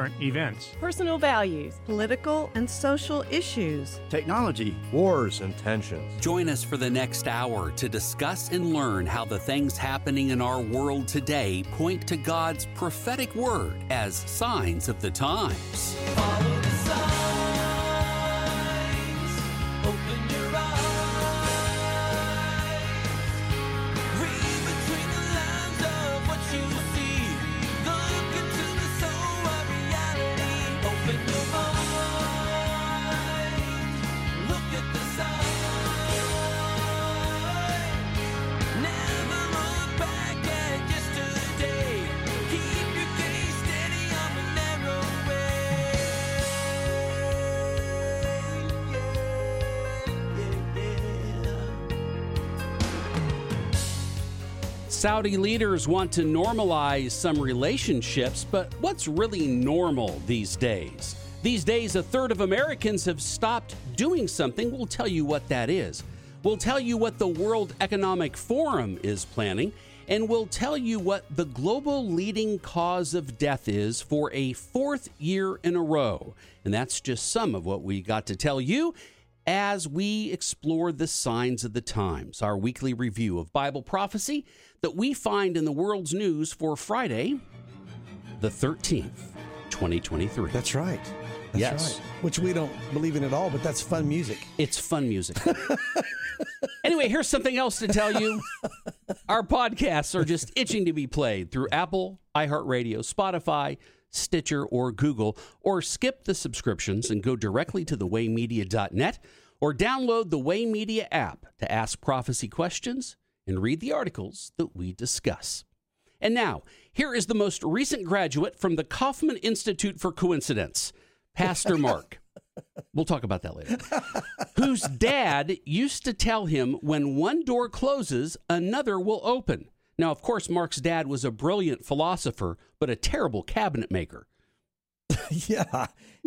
current events, personal values, political and social issues, technology, wars and tensions. Join us for the next hour to discuss and learn how the things happening in our world today point to God's prophetic word as signs of the times. Follow the signs, open your eyes, read between the lines of what you see, look into the soul of reality, open your mind, look at the sign, never look back at yesterday, keep your gaze steady on the narrow Saudi leaders want to normalize some relationships, but what's really normal these days? These days, a third of Americans have stopped doing something. We'll tell you what that is. We'll tell you what the World Economic Forum is planning, and we'll tell you what the global leading cause of death is for a fourth year in a row. And that's just some of what we got to tell you as we explore the signs of the times, our weekly review of Bible prophecy that we find in the world's news for Friday, the 13th, 2023. That's right. That's yes. right. Which we don't believe in at all, but that's fun music. It's fun music. Anyway, here's something else to tell you. Our podcasts are just itching to be played through Apple, iHeartRadio, Spotify, Stitcher, or Google, or skip the subscriptions and go directly to thewaymedia.net or download the Way Media app to ask prophecy questions and read the articles that we discuss. And now, here is the most recent graduate from the Kaufman Institute for Coincidence, Pastor Mark. We'll talk about that later. Whose dad used to tell him when one door closes, another will open. Now, of course, Mark's dad was a brilliant philosopher, but a terrible cabinet maker. Yeah.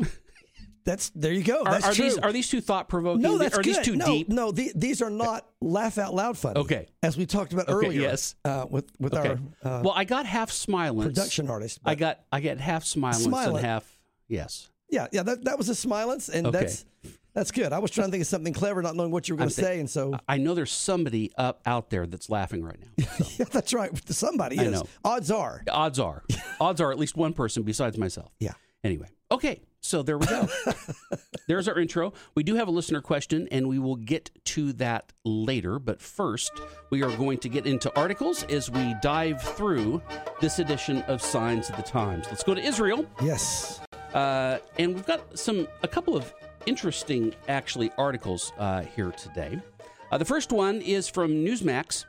There you go. That's true. Are these too thought-provoking? No, that's Are good. these too deep? No, these are not laugh-out-loud funny. Okay. As we talked about earlier. Yes. With okay. our well, I got half Smilance. Production artist. I got half Smilance and half, yes. Yeah, that was a Smilance, and okay. That's good. I was trying to think of something clever, not knowing what you were going to say, and so I know there's somebody out there that's laughing right now. So. Yeah, that's right. Somebody is. I know. Odds are at least one person besides myself. Yeah. Anyway, okay, so there we go. There's our intro. We do have a listener question, and we will get to that later. But first, we are going to get into articles as we dive through this edition of Signs of the Times. Let's go to Israel. Yes. And we've got a couple of interesting, actually, articles here today. The first one is from Newsmax.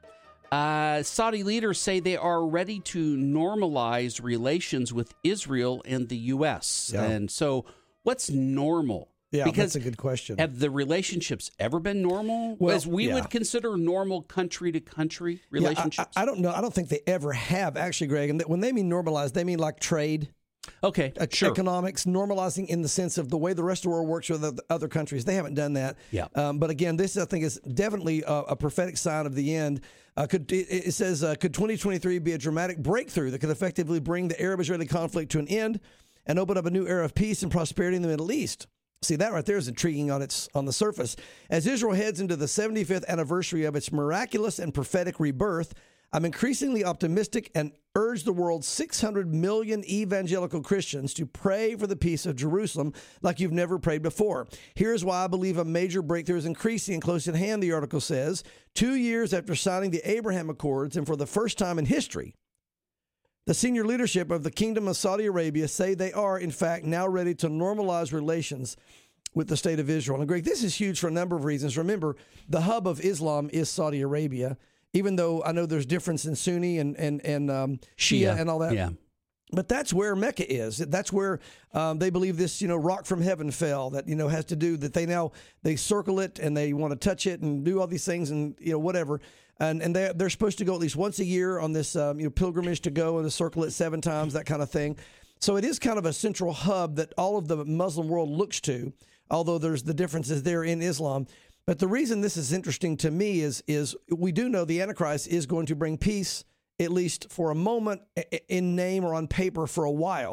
Saudi leaders say they are ready to normalize relations with Israel and the U.S. Yeah. And so what's normal? Yeah, because that's a good question. Have the relationships ever been normal? Well, as we would consider normal country-to-country relationships? Yeah, I don't know. I don't think they ever have, actually, Greg. And when they mean normalize, they mean like trade. Okay, sure. Economics, normalizing in the sense of the way the rest of the world works with other countries. They haven't done that. Yeah. But again, this, I think, is definitely a prophetic sign of the end. It says, could 2023 be a dramatic breakthrough that could effectively bring the Arab-Israeli conflict to an end and open up a new era of peace and prosperity in the Middle East? See, that right there is intriguing on the surface. As Israel heads into the 75th anniversary of its miraculous and prophetic rebirth, I'm increasingly optimistic and urge the world's 600 million evangelical Christians to pray for the peace of Jerusalem like you've never prayed before. Here's why I believe a major breakthrough is increasing and close at hand, the article says. 2 years after signing the Abraham Accords, and for the first time in history, the senior leadership of the Kingdom of Saudi Arabia say they are, in fact, now ready to normalize relations with the state of Israel. And Greg, this is huge for a number of reasons. Remember, the hub of Islam is Saudi Arabia, even though I know there's difference in Sunni and Shia and all that. Yeah. But that's where Mecca is. That's where they believe this, rock from heaven fell. That has to do that they circle it and they want to touch it and do all these things and whatever. And they're supposed to go at least once a year on this pilgrimage to go and to circle it 7 times, that kind of thing. So it is kind of a central hub that all of the Muslim world looks to, although there's the differences there in Islam. But the reason this is interesting to me is we do know the Antichrist is going to bring peace, at least for a moment, in name or on paper for a while.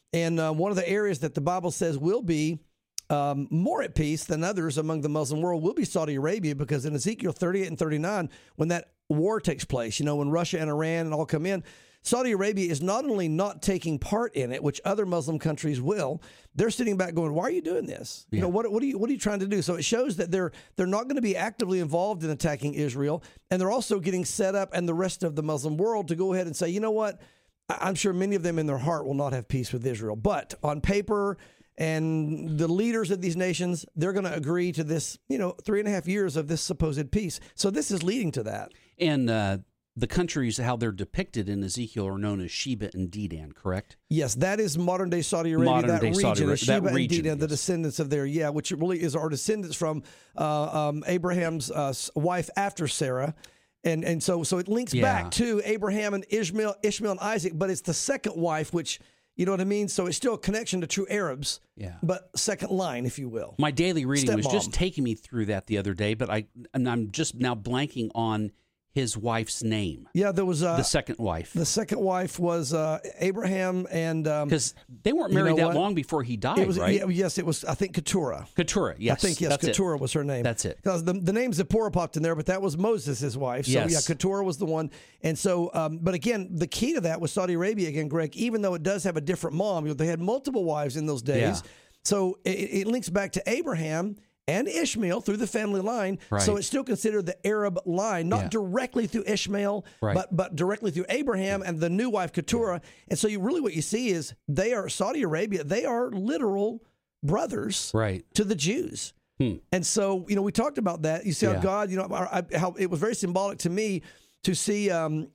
And one of the areas that the Bible says will be more at peace than others among the Muslim world will be Saudi Arabia, because in Ezekiel 38 and 39, when that war takes place, when Russia and Iran and all come in, Saudi Arabia is not only not taking part in it, which other Muslim countries will, they're sitting back going, why are you doing this? Yeah. What are you trying to do? So it shows that they're not going to be actively involved in attacking Israel, and they're also getting set up and the rest of the Muslim world to go ahead and say, you know what? I'm sure many of them in their heart will not have peace with Israel, but on paper, and the leaders of these nations, they're going to agree to this, 3.5 years of this supposed peace. So this is leading to that. And the countries, how they're depicted in Ezekiel, are known as Sheba and Dedan, correct? Yes, that is modern-day Saudi Arabia. Modern-day that region, Saudi Arabia, Sheba that region, and Dedan, the yes. descendants of there, which really is our descendants from Abraham's wife after Sarah. And so it links back to Abraham and Ishmael and Isaac, but it's the second wife, which, you know what I mean? So it's still a connection to true Arabs, but second line, if you will. My daily reading was just Stepmom. taking me through that the other day, but I'm just now blanking on his wife's name. Yeah, there was the second wife. The second wife was Abraham, and because they weren't married that long before he died, right? Yes, it was. I think Keturah. Keturah, yes, I think yes, Keturah was her name. That's it. Because the name Zipporah popped in there, but that was Moses' wife. So Yes. yeah, Keturah was the one. And so, but again, the key to that was Saudi Arabia again, Greg. Even though it does have a different mom, they had multiple wives in those days. Yeah. So it links back to Abraham and Ishmael through the family line. Right. So it's still considered the Arab line, not directly through Ishmael, Right. but directly through Abraham and the new wife Keturah. And so what you see is they are Saudi Arabia. They are literal brothers Right. to the Jews. And so, we talked about that. You see how God, how it was very symbolic to me to see,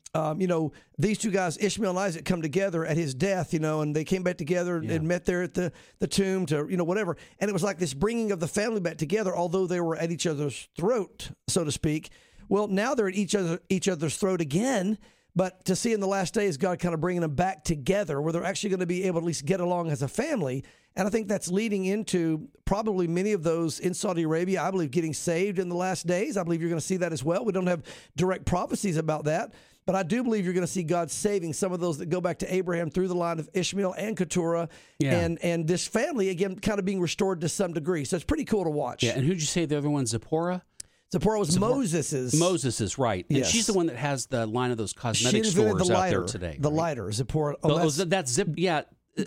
these two guys, Ishmael and Isaac, come together at his death, and they came back together and met there at the tomb to, whatever. And it was like this bringing of the family back together, although they were at each other's throat, so to speak. Well, now they're at each other's throat again. But to see in the last days, God kind of bringing them back together where they're actually going to be able to at least get along as a family. And I think that's leading into probably many of those in Saudi Arabia, I believe, getting saved in the last days. I believe you're going to see that as well. We don't have direct prophecies about that. But I do believe you're going to see God saving some of those that go back to Abraham through the line of Ishmael and Keturah. And this family, again, kind of being restored to some degree. So it's pretty cool to watch. Yeah, and who'd you say the other one, Zipporah? Zipporah was Moses's. Moses's, right. And Yes. she's the one that has the line of those cosmetic She invented stores the out lighter, there today. The right? lighter, Zipporah. That's Zip. Yeah.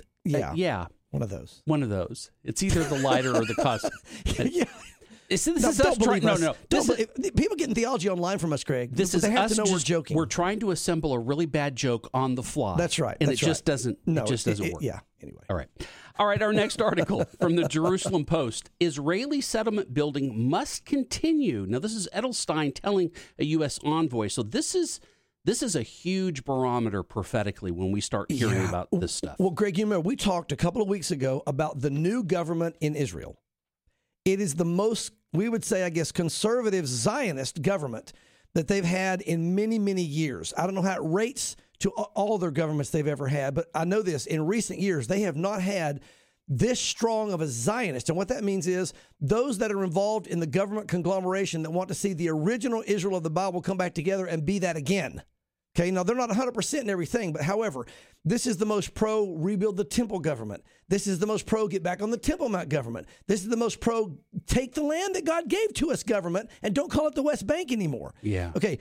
Yeah. One of those. One of those. It's either the lighter or the cos. Yeah. This No, is don't us trying. believe No, us. no. Don't This is, believe- people getting theology online from us, Craig. this is they have us to know we're just- joking. We're trying to assemble a really bad joke on the fly. That's right. And that's it just right. doesn't. No, it just doesn't work. Yeah. Anyway. All right. Our next article from the Jerusalem Post: Israeli settlement building must continue. Now, this is Edelstein telling a U.S. envoy. So this is a huge barometer prophetically when we start hearing about this stuff. Well, Greg, you remember we talked a couple of weeks ago about the new government in Israel. It is the most, we would say, I guess, conservative Zionist government that they've had in many, many years. I don't know how it rates to all their governments they've ever had, but I know this, in recent years, they have not had this strong of a Zionist. And what that means is those that are involved in the government conglomeration that want to see the original Israel of the Bible come back together and be that again. Okay, now they're not 100% in everything, but however, this is the most pro rebuild the temple government. This is the most pro get back on the Temple Mount government. This is the most pro take the land that God gave to us government and don't call it the West Bank anymore. Yeah. Okay,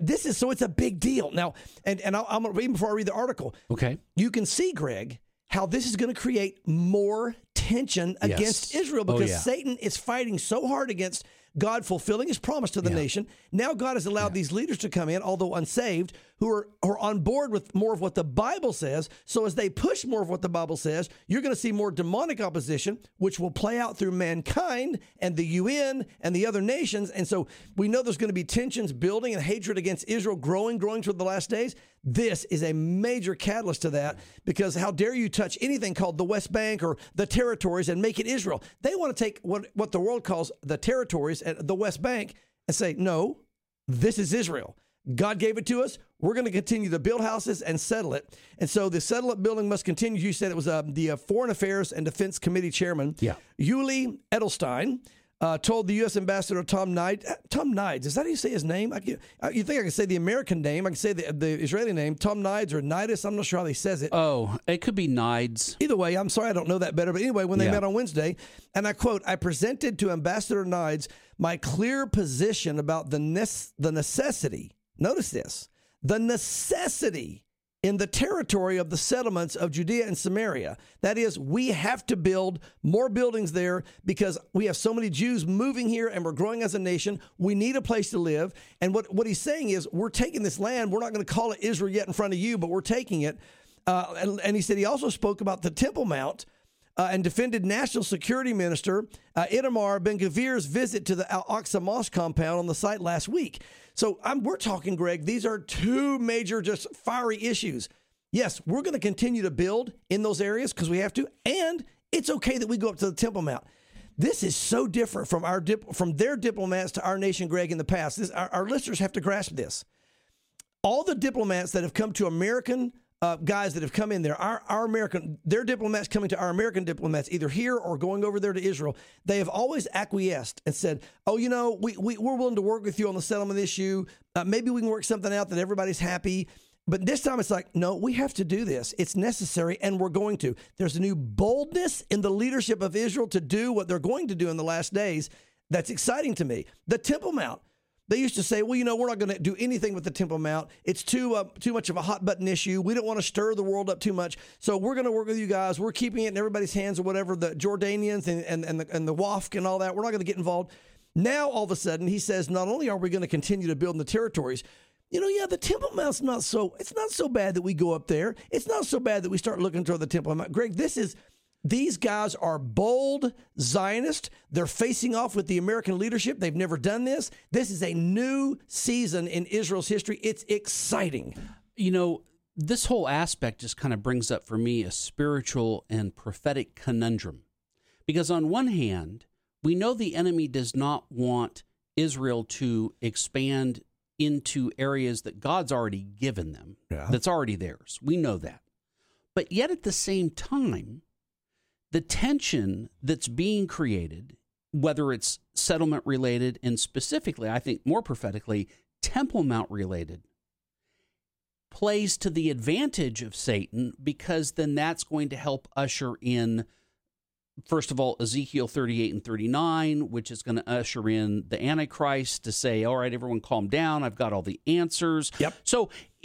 so it's a big deal. Now, and I'm going to read before I read the article. Okay. You can see, Greg, how this is going to create more tension against Israel because Satan is fighting so hard against God fulfilling his promise to the nation. Now God has allowed these leaders to come in, although unsaved, who are on board with more of what the Bible says. So as they push more of what the Bible says, you're going to see more demonic opposition, which will play out through mankind and the UN and the other nations. And so we know there's going to be tensions building and hatred against Israel growing through the last days. This is a major catalyst to that because how dare you touch anything called the West Bank or the territories and make it Israel? They want to take what the world calls the territories and the West Bank and say, no, this is Israel. God gave it to us. We're going to continue to build houses and settle it. And so the settlement building must continue. You said it was the Foreign Affairs and Defense Committee Chairman, Yuli Edelstein. told the U.S. Ambassador Tom Nides, is that how you say his name? You think I can say the American name? I can say the Israeli name, Tom Nides or Nidus. I'm not sure how he says it. Oh, it could be Nides. Either way, I'm sorry I don't know that better. But anyway, when they Yeah. met on Wednesday, and I quote, I presented to Ambassador Nides my clear position about the necessity, notice this, the necessity in the territory of the settlements of Judea and Samaria. That is, we have to build more buildings there because we have so many Jews moving here and we're growing as a nation. We need a place to live. And what he's saying is, we're taking this land. We're not going to call it Israel yet in front of you, but we're taking it. And he said he also spoke about the Temple Mount and defended National Security Minister Itamar Ben-Gvir's visit to the Al-Aqsa Mosque compound on the site last week. So we're talking, Greg, these are two major, just fiery issues. Yes, we're going to continue to build in those areas because we have to, and it's okay that we go up to the Temple Mount. This is so different from from their diplomats to our nation, Greg, in the past. Our listeners have to grasp this. All the diplomats that have come to American guys that have come in there, their diplomats coming to our American diplomats, either here or going over there to Israel, they have always acquiesced and said, oh, we're willing to work with you on the settlement issue. Maybe we can work something out that everybody's happy. But this time it's like, no, we have to do this. It's necessary, and we're going to. There's a new boldness in the leadership of Israel to do what they're going to do in the last days. That's exciting to me. The Temple Mount. They used to say, well, we're not going to do anything with the Temple Mount. It's too much of a hot button issue. We don't want to stir the world up too much. So we're going to work with you guys. We're keeping it in everybody's hands or whatever, the Jordanians and the WAFC and all that. We're not going to get involved. Now, all of a sudden, he says, not only are we going to continue to build in the territories, the Temple Mount's it's not so bad that we go up there. It's not so bad that we start looking toward the Temple Mount. Greg, these guys are bold Zionists. They're facing off with the American leadership. They've never done this. This is a new season in Israel's history. It's exciting. This whole aspect just kind of brings up for me a spiritual and prophetic conundrum. Because on one hand, we know the enemy does not want Israel to expand into areas that God's already given them, that's already theirs. We know that. But yet at the same time, the tension that's being created, whether it's settlement related and specifically, I think more prophetically, Temple Mount related, plays to the advantage of Satan because then that's going to help usher in, first of all, Ezekiel 38 and 39, which is going to usher in the Antichrist to say, all right, everyone calm down. I've got all the answers. Yep. So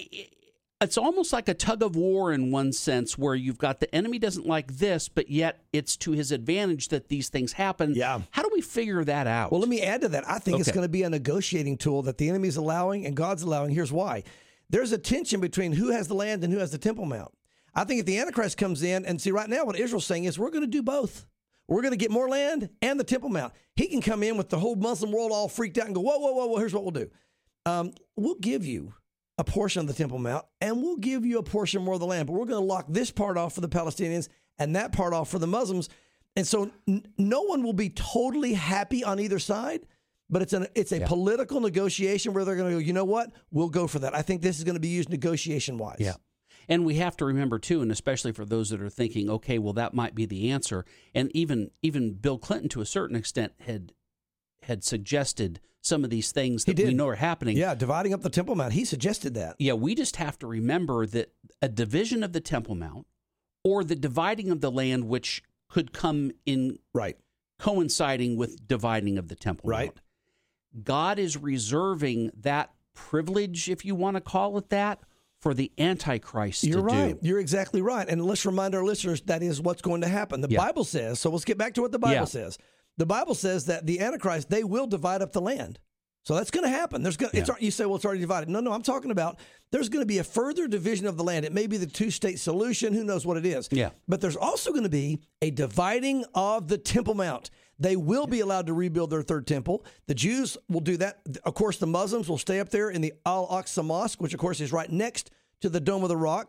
it's almost like a tug of war in one sense where you've got the enemy doesn't like this, but yet it's to his advantage that these things happen. Yeah. How do we figure that out? Well, let me add to that. I think it's going to be a negotiating tool that the enemy's allowing and God's allowing. Here's why. There's a tension between who has the land and who has the Temple Mount. I think if the Antichrist comes in, and see right now what Israel's saying is we're going to do both. We're going to get more land and the Temple Mount. He can come in with the whole Muslim world all freaked out and go, whoa, here's what we'll do. We'll give you a portion of the Temple Mount, and we'll give you a portion more of the land. But we're going to lock this part off for the Palestinians and that part off for the Muslims. And so no one will be totally happy on either side, but it's a political negotiation where they're going to go, you know what? We'll go for that. I think this is going to be used negotiation-wise. Yeah. And we have to remember, too, and especially for those that are thinking, okay, well, that might be the answer. And even Bill Clinton, to a certain extent, had suggested some of these things that we know are happening. Yeah, dividing up the Temple Mount. He suggested that. Yeah, we just have to remember that a division of the Temple Mount or the dividing of the land, which could come in coinciding with dividing of the Temple Mount. God is reserving that privilege, if you want to call it that, for the Antichrist to do. You're right. You're exactly right. And let's remind our listeners that is what's going to happen. The Bible says, so let's get back to what the Bible says. The Bible says that the Antichrist, they will divide up the land. So that's going to happen. You say, well, it's already divided. No, I'm talking about there's going to be a further division of the land. It may be the two-state solution. Who knows what it is? Yeah. But there's also going to be a dividing of the Temple Mount. They will be allowed to rebuild their third temple. The Jews will do that. Of course, the Muslims will stay up there in the Al-Aqsa Mosque, which, of course, is right next to the Dome of the Rock.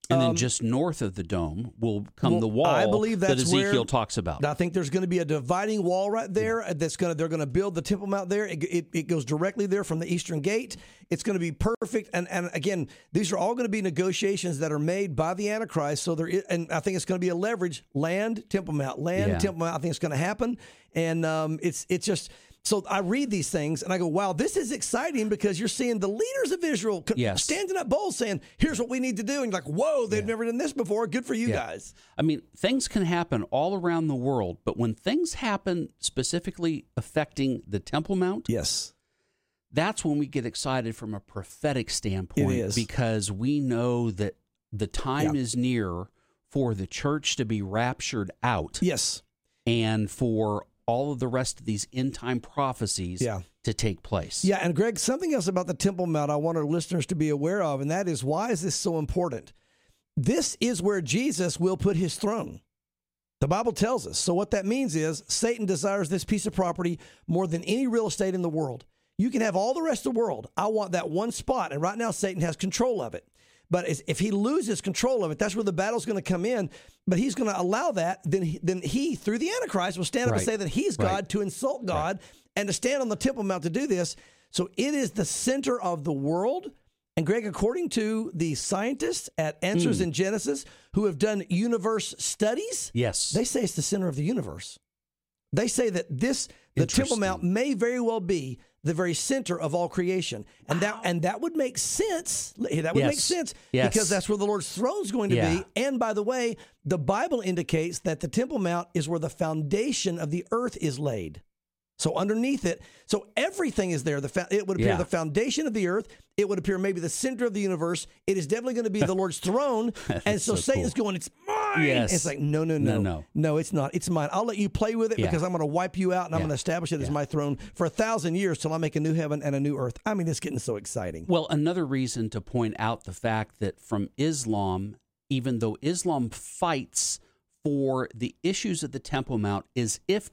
And then just north of the dome will come the wall I believe that that's Ezekiel where, talks about. I think there's going to be a dividing wall right there. They're going to build the Temple Mount there. It goes directly there from the Eastern Gate. It's going to be perfect. And again, these are all going to be negotiations that are made by the Antichrist. So and I think it's going to be a leverage: land, Temple Mount, land, Temple Mount. I think it's going to happen. And it's just. So I read these things and I go, wow, this is exciting because you're seeing the leaders of Israel standing up bold saying, here's what we need to do. And you're like, whoa, they've never done this before. Good for you guys. I mean, things can happen all around the world, but when things happen specifically affecting the Temple Mount, yes, that's when we get excited from a prophetic standpoint. It is. Because we know that the time is near for the church to be raptured out. Yes. And for all of the rest of these end-time prophecies to take place. Yeah, and Greg, something else about the Temple Mount I want our listeners to be aware of, and that is, why is this so important? This is where Jesus will put his throne. The Bible tells us. So what that means is Satan desires this piece of property more than any real estate in the world. You can have all the rest of the world. I want that one spot, and right now Satan has control of it. But if he loses control of it, that's where the battle's going to come in. But he's going to allow that. Then he, through the Antichrist, will stand up and say that he's God, to insult God, and to stand on the Temple Mount to do this. So it is the center of the world. And Greg, according to the scientists at Answers in Genesis, who have done universe studies, they say it's the center of the universe. They say that the Temple Mount may very well be the very center of all creation. And that would make sense. That would make sense because that's where the Lord's throne is going to be. And by the way, the Bible indicates that the Temple Mount is where the foundation of the earth is laid. So underneath it, so everything is there. It would appear the foundation of the earth. It would appear maybe the center of the universe. It is definitely going to be the Lord's throne. And so Satan's going, it's mine. Yes. It's like, no. No, it's not. It's mine. I'll let you play with it because I'm going to wipe you out and I'm going to establish it as my throne for 1,000 years till I make a new heaven and a new earth. I mean, it's getting so exciting. Well, another reason to point out the fact that from Islam, even though Islam fights for the issues of the Temple Mount, is if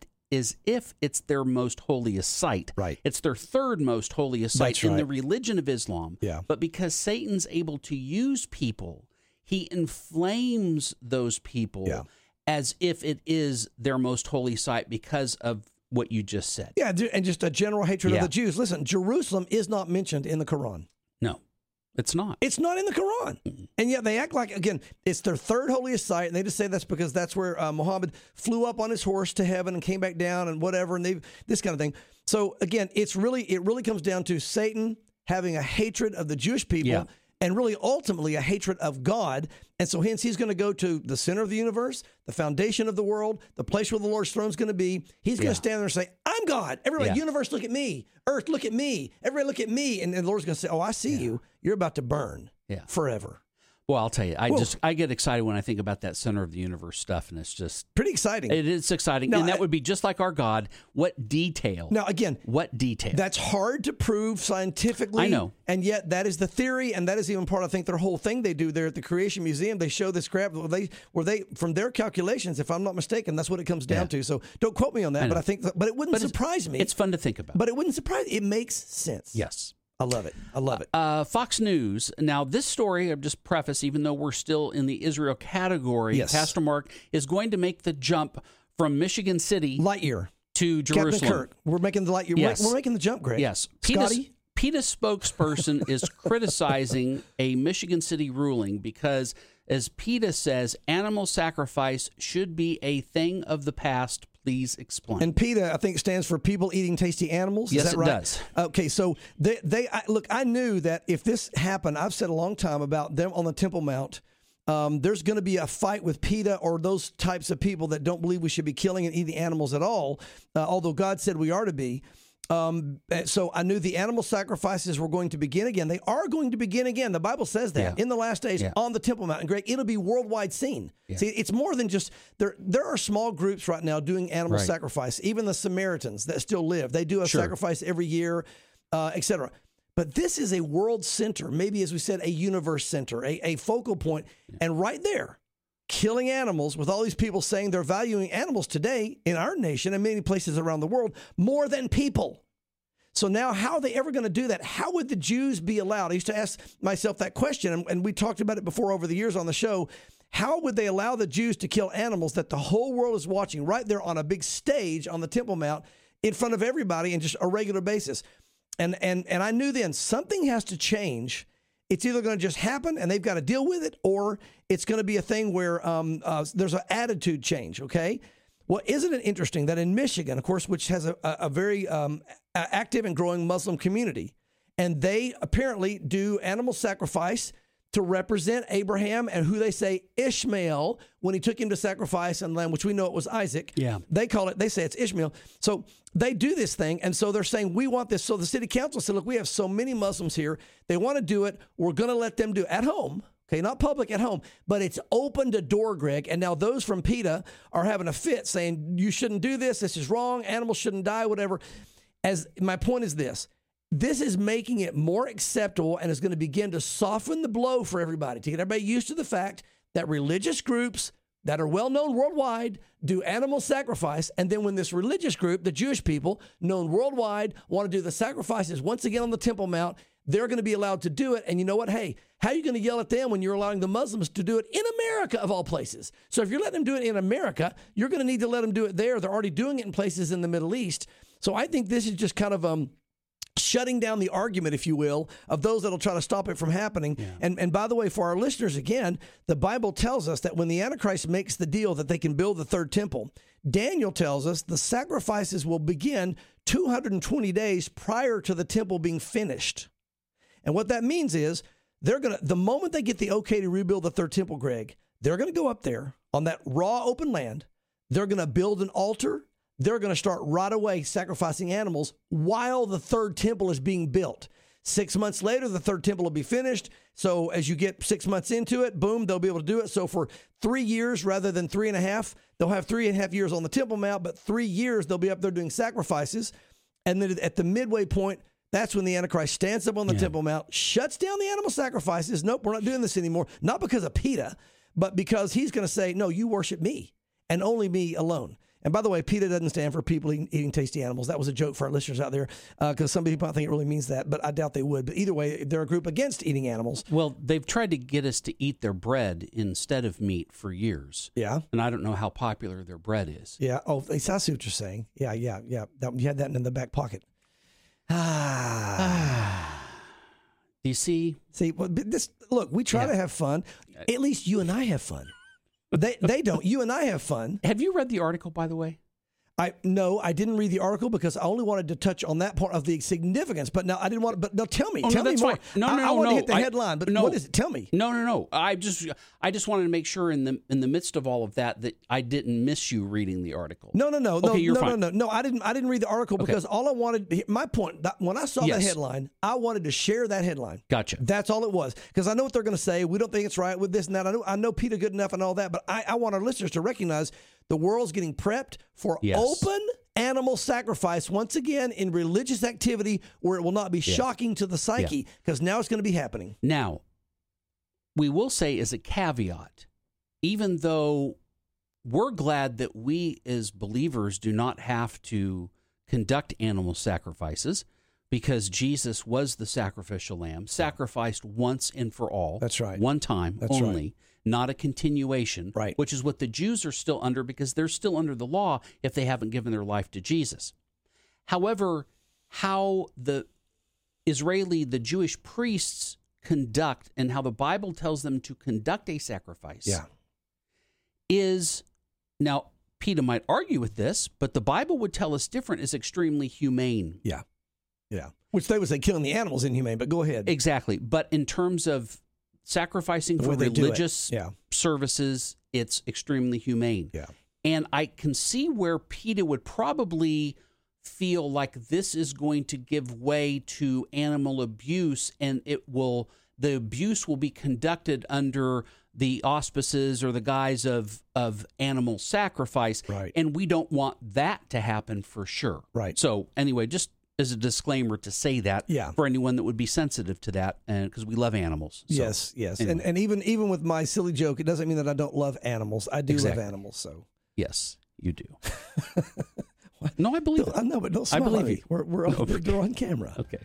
it's their most holiest site. Right. It's their third most holiest site That's in right. the religion of Islam. Yeah. But because Satan's able to use people, he inflames those people as if it is their most holy site because of what you just said. Yeah, and just a general hatred of the Jews. Listen, Jerusalem is not mentioned in the Quran. No, it's not. It's not in the Quran. Mm-mm. And yet they act like, again, it's their third holiest site, and they just say that's because that's where Muhammad flew up on his horse to heaven and came back down and whatever, and this kind of thing. So again, it really comes down to Satan having a hatred of the Jewish people and really ultimately a hatred of God. And so hence he's going to go to the center of the universe, the foundation of the world, the place where the Lord's throne is going to be. He's going to stand there and say, I'm God. Everybody, universe, look at me. Earth, look at me. Everybody, look at me. And the Lord's going to say, oh, I see you. You're about to burn forever. Well, I'll tell you, I get excited when I think about that center of the universe stuff, and it's just pretty exciting. It is exciting, now, and that would be just like our God. What detail? Now, again, what detail? That's hard to prove scientifically. I know, and yet that is the theory, and that is even part. I think their whole thing they do there at the Creation Museum. They show this graph where they from their calculations, if I'm not mistaken, that's what it comes down to. So don't quote me on that, but I think, but it wouldn't surprise me. It's fun to think about, but it wouldn't surprise. It makes sense. Yes. I love it. I love it. Fox News. Now, this story, I'll just preface, even though we're still in the Israel category, Pastor Mark is going to make the jump from Michigan City Lightyear to Jerusalem. Captain Kirk. We're making the Lightyear. Yes. We're making the jump, Greg. Yes. Scotty? PETA spokesperson is criticizing a Michigan City ruling because, as PETA says, animal sacrifice should be a thing of the past. Please explain. And PETA, I think, stands for People Eating Tasty Animals. Yes, is that right? It does. Okay, so look, I knew that if this happened, I've said a long time about them on the Temple Mount, there's going to be a fight with PETA or those types of people that don't believe we should be killing and eating animals at all, although God said we are to be. So I knew the animal sacrifices were going to begin again. They are going to begin again. The Bible says that in the last days on the Temple Mount. And Greg, it'll be worldwide seen. Yeah. See, it's more than just there. There are small groups right now doing animal sacrifice. Even the Samaritans that still live, they do a sacrifice every year, etc. But this is a world center, maybe as we said, a universe center, a focal point, and right there. Killing animals with all these people saying they're valuing animals today in our nation and many places around the world more than people. So now how are they ever going to do that? How would the Jews be allowed? I used to ask myself that question, and we talked about it before over the years on the show. How would they allow the Jews to kill animals that the whole world is watching right there on a big stage on the Temple Mount in front of everybody in just a regular basis? And I knew then something has to change. It's either going to just happen and they've got to deal with it, or it's going to be a thing where there's an attitude change, okay? Well, isn't it interesting that in Michigan, of course, which has a very active and growing Muslim community, and they apparently do animal sacrifice to represent Abraham and who they say Ishmael when he took him to sacrifice on land, which we know it was Isaac. Yeah. They say it's Ishmael. So they do this thing, and so they're saying, we want this. So the city council said, look, we have so many Muslims here. They want to do it. We're going to let them do it at home. Okay, not public, at home, but it's open to door, Greg. And now those from PETA are having a fit saying, you shouldn't do this. This is wrong. Animals shouldn't die, whatever. As my point is this is making it more acceptable and is going to begin to soften the blow for everybody, to get everybody used to the fact that religious groups that are well known worldwide do animal sacrifice. And then when this religious group, the Jewish people, known worldwide, want to do the sacrifices once again on the Temple Mount, they're going to be allowed to do it. And you know what? Hey, how are you going to yell at them when you're allowing the Muslims to do it in America, of all places? So if you're letting them do it in America, you're going to need to let them do it there. They're already doing it in places in the Middle East. So I think this is just kind of shutting down the argument, if you will, of those that'll try to stop it from happening. Yeah. And by the way, for our listeners, again, the Bible tells us that when the Antichrist makes the deal that they can build the third temple, Daniel tells us the sacrifices will begin 220 days prior to the temple being finished. And what that means is the moment they get the okay to rebuild the third temple, Greg, they're going to go up there on that raw open land. They're going to build an altar. They're going to start right away sacrificing animals while the third temple is being built. 6 months later, the third temple will be finished. So as you get 6 months into it, boom, they'll be able to do it. So for 3 years rather than 3.5, they'll have 3.5 years on the Temple Mount, but 3 years they'll be up there doing sacrifices. And then at the midway point, that's when the Antichrist stands up on the Temple Mount, shuts down the animal sacrifices. Nope, we're not doing this anymore. Not because of PETA, but because he's going to say, no, you worship me and only me alone. And by the way, PETA doesn't stand for people eating tasty animals. That was a joke for our listeners out there, because some people might think it really means that, but I doubt they would. But either way, they're a group against eating animals. Well, they've tried to get us to eat their bread instead of meat for years. Yeah. And I don't know how popular their bread is. Yeah. Oh, I see what you're saying. Yeah. You had that in the back pocket. Do you see? Look, we try to have fun. At least you and I have fun. They don't. You and I have fun. Have you read the article, by the way? No, I didn't read the article because I only wanted to touch on that part of the significance. But now I didn't want. But no, tell me. Tell me more. Fine. No, I want to hit the headline. But what is it? Tell me. No. I just wanted to make sure in the midst of all of that I didn't miss you reading the article. No. Okay, you're fine. No. I didn't read the article because all I wanted. My point. When I saw that headline, I wanted to share that headline. Gotcha. That's all it was, because I know what they're going to say. We don't think it's right with this and that. I know PETA good enough and all that. But I want our listeners to recognize the world's getting prepped for open animal sacrifice once again in religious activity, where it will not be shocking to the psyche, because now it's going to be happening. Now, we will say as a caveat, even though we're glad that we as believers do not have to conduct animal sacrifices, because Jesus was the sacrificial lamb, sacrificed once and for all. That's right. One time only. Right. Not a continuation, right? Which is what the Jews are still under, because they're still under the law if they haven't given their life to Jesus. However, how the Jewish priests conduct, and how the Bible tells them to conduct a sacrifice is, now PETA might argue with this, but the Bible would tell us different, is extremely humane. Yeah. Which they would say killing the animals inhumane, but go ahead. Exactly. But in terms of sacrificing for religious services, it's extremely humane. Yeah. And I can see where PETA would probably feel like this is going to give way to animal abuse, and the abuse will be conducted under the auspices or the guise of animal sacrifice. Right. And we don't want that to happen for sure. Right. So anyway, just as a disclaimer to say that for anyone that would be sensitive to that, and because we love animals. So, yes. Anyway. And even with my silly joke, it doesn't mean that I don't love animals. I do love animals. So yes, you do. No, I believe it. I know, but don't smile believe at me. you. We're on camera. Okay.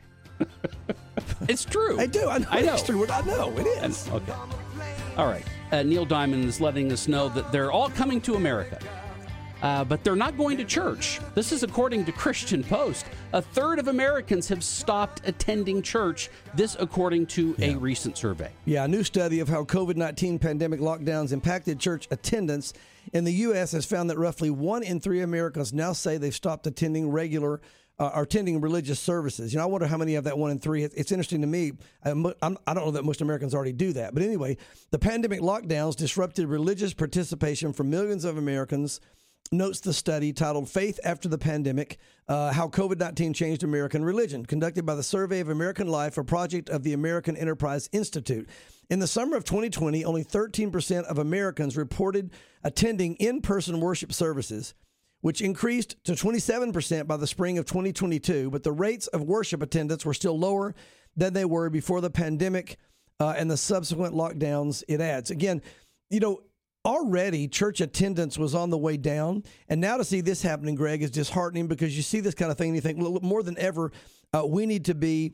It's true. I do. I know. I know. It's true. I know. It is. Okay. All right. Neil Diamond is letting us know that they're all coming to America, but they're not going to church. This is according to Christian Post. A third of Americans have stopped attending church. This according to a recent survey. Yeah, a new study of how COVID-19 pandemic lockdowns impacted church attendance in the U.S. has found that roughly 1 in 3 Americans now say they've stopped attending regular or attending religious services. You know, I wonder how many of that 1 in 3. It's interesting to me. I don't know that most Americans already do that. But anyway, the pandemic lockdowns disrupted religious participation for millions of Americans, notes the study titled Faith After the Pandemic, How COVID-19 Changed American Religion, conducted by the Survey of American Life, a project of the American Enterprise Institute. In the summer of 2020, only 13% of Americans reported attending in-person worship services, which increased to 27% by the spring of 2022. But the rates of worship attendance were still lower than they were before the pandemic and the subsequent lockdowns, it adds. Again, you know, already church attendance was on the way down. And now to see this happening, Greg, is disheartening because you see this kind of thing and you think, well, more than ever, we need to be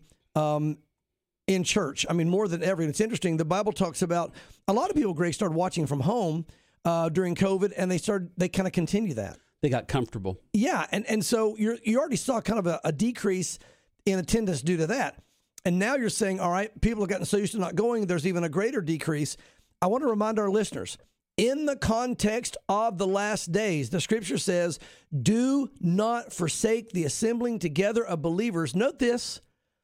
in church. I mean, more than ever. And it's interesting. The Bible talks about a lot of people, Greg, started watching from home during COVID, and they kind of continue that. They got comfortable. Yeah, and so you already saw kind of a decrease in attendance due to that. And now you're saying, all right, people have gotten so used to not going, there's even a greater decrease. I want to remind our listeners, in the context of the last days, the scripture says, do not forsake the assembling together of believers. Note this,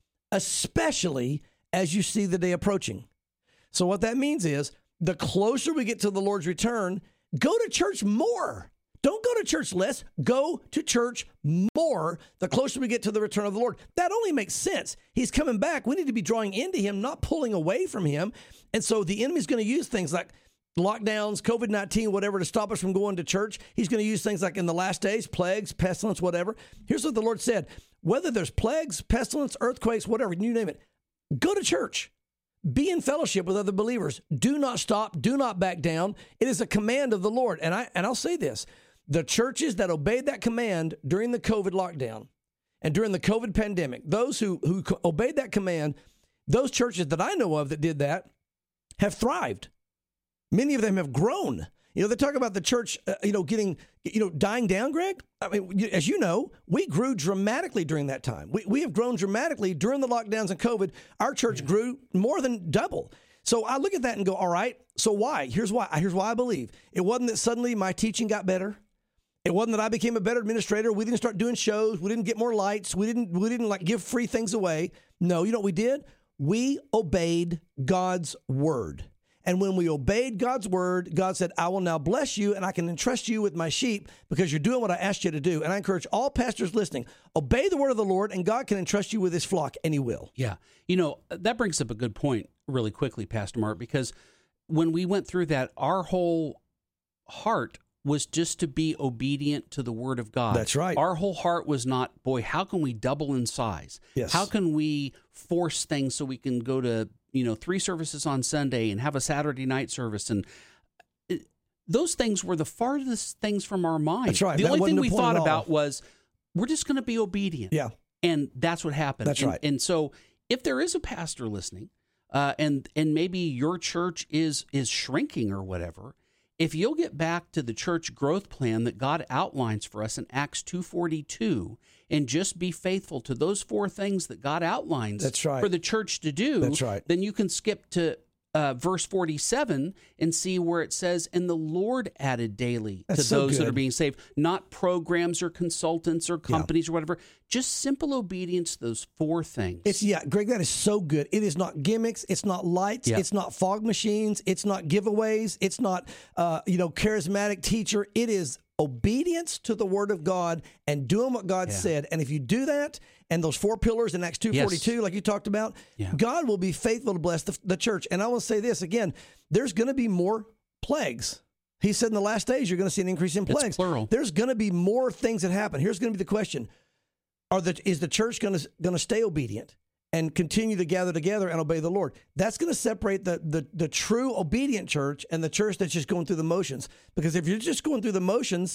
especially as you see the day approaching. So what that means is the closer we get to the Lord's return, go to church more. Don't go to church less. Go to church more the closer we get to the return of the Lord. That only makes sense. He's coming back. We need to be drawing into him, not pulling away from him. And so the enemy's going to use things like lockdowns, COVID-19, whatever, to stop us from going to church. He's going to use things like in the last days, plagues, pestilence, whatever. Here's what the Lord said. Whether there's plagues, pestilence, earthquakes, whatever, you name it, go to church. Be in fellowship with other believers. Do not stop. Do not back down. It is a command of the Lord. And I'll say this. The churches that obeyed that command during the COVID lockdown and during the COVID pandemic, those who obeyed that command, those churches that I know of that did that have thrived. Many of them have grown. You know, they talk about the church, getting, dying down, Greg. I mean, as you know, we grew dramatically during that time. We have grown dramatically during the lockdowns and COVID. Our church grew more than double. So I look at that and go, all right, so why? Here's why I believe. It wasn't that suddenly my teaching got better. It wasn't that I became a better administrator. We didn't start doing shows. We didn't get more lights. We didn't like give free things away. No, you know what we did? We obeyed God's word. And when we obeyed God's word, God said, I will now bless you and I can entrust you with my sheep because you're doing what I asked you to do. And I encourage all pastors listening, obey the word of the Lord and God can entrust you with his flock, and he will. Yeah. You know, that brings up a good point really quickly, Pastor Mark, because when we went through that, our whole heart was just to be obedient to the word of God. That's right. Our whole heart was not, boy, how can we double in size? Yes. How can we force things so we can go to, 3 services on Sunday and have a Saturday night service? And those things were the farthest things from our mind. That's right. The That only wasn't thing the we point thought at all. about was, we're just going to be obedient. Yeah. And that's what happened. That's right. And so if there is a pastor listening, and maybe your church is shrinking or whatever, if you'll get back to the church growth plan that God outlines for us in Acts 2:42 and just be faithful to those 4 things that God outlines That's right. for the church to do, That's right. then you can skip to verse 47 and see where it says, and the Lord added daily That's to so those that are good. being saved, not programs or consultants or companies or whatever, just simple obedience to those 4 things. Greg, that is so good. It is not gimmicks. It's not lights. Yeah. It's not fog machines. It's not giveaways. It's not, charismatic teacher. It is obedience to the word of God and doing what God said. And if you do that, and those 4 pillars in Acts 2:42, like you talked about, God will be faithful to bless the church. And I will say this again, there's going to be more plagues. He said in the last days, you're going to see an increase in plagues. It's plural. There's going to be more things that happen. Here's going to be the question. Is the church going to stay obedient and continue to gather together and obey the Lord? That's going to separate the true obedient church and the church that's just going through the motions. Because if you're just going through the motions,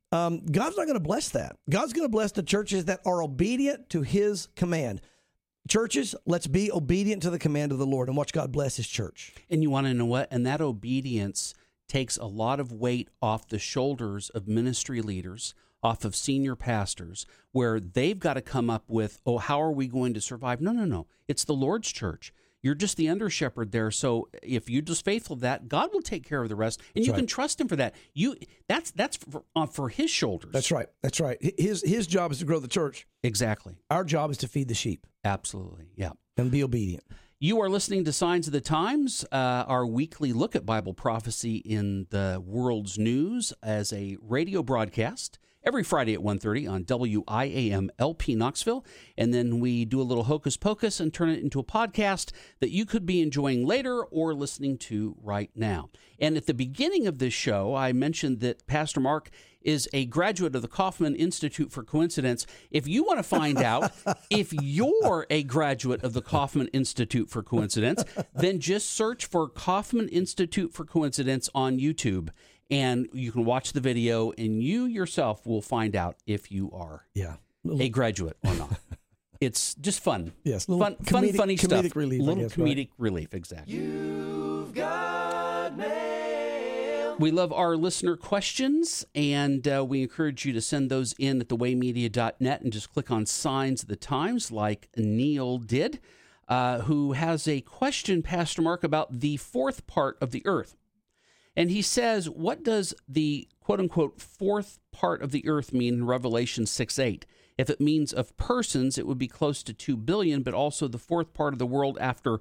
God's not going to bless that. God's going to bless the churches that are obedient to his command. Churches, let's be obedient to the command of the Lord and watch God bless his church. And you want to know what? And that obedience takes a lot of weight off the shoulders of ministry leaders, off of senior pastors, where they've got to come up with, oh, how are we going to survive? No. It's the Lord's church. You're just the under shepherd there. So if you're just faithful to that, God will take care of the rest, and you can trust him for that. That's for his shoulders. That's right. His job is to grow the church. Exactly. Our job is to feed the sheep. Absolutely. Yeah. And be obedient. You are listening to Signs of the Times, our weekly look at Bible prophecy in the world's news as a radio broadcast every Friday at 1:30 on WIAM LP Knoxville. And then we do a little hocus pocus and turn it into a podcast that you could be enjoying later or listening to right now. And at the beginning of this show, I mentioned that Pastor Mark is a graduate of the Kaufman Institute for Coincidence. If you want to find out if you're a graduate of the Kaufman Institute for Coincidence, then just search for Kaufman Institute for Coincidence on YouTube. And you can watch the video, and you yourself will find out if you are a graduate or not. It's just fun. Yes, funny stuff. Comedic relief. Little comedic relief, exactly. You've got mail. We love our listener questions, and we encourage you to send those in at thewaymedia.net and just click on Signs of the Times like Neil did, who has a question, Pastor Mark, about the fourth part of the earth. And he says, what does the quote-unquote fourth part of the earth mean in Revelation 6:8? If it means of persons, it would be close to 2 billion, but also the fourth part of the world after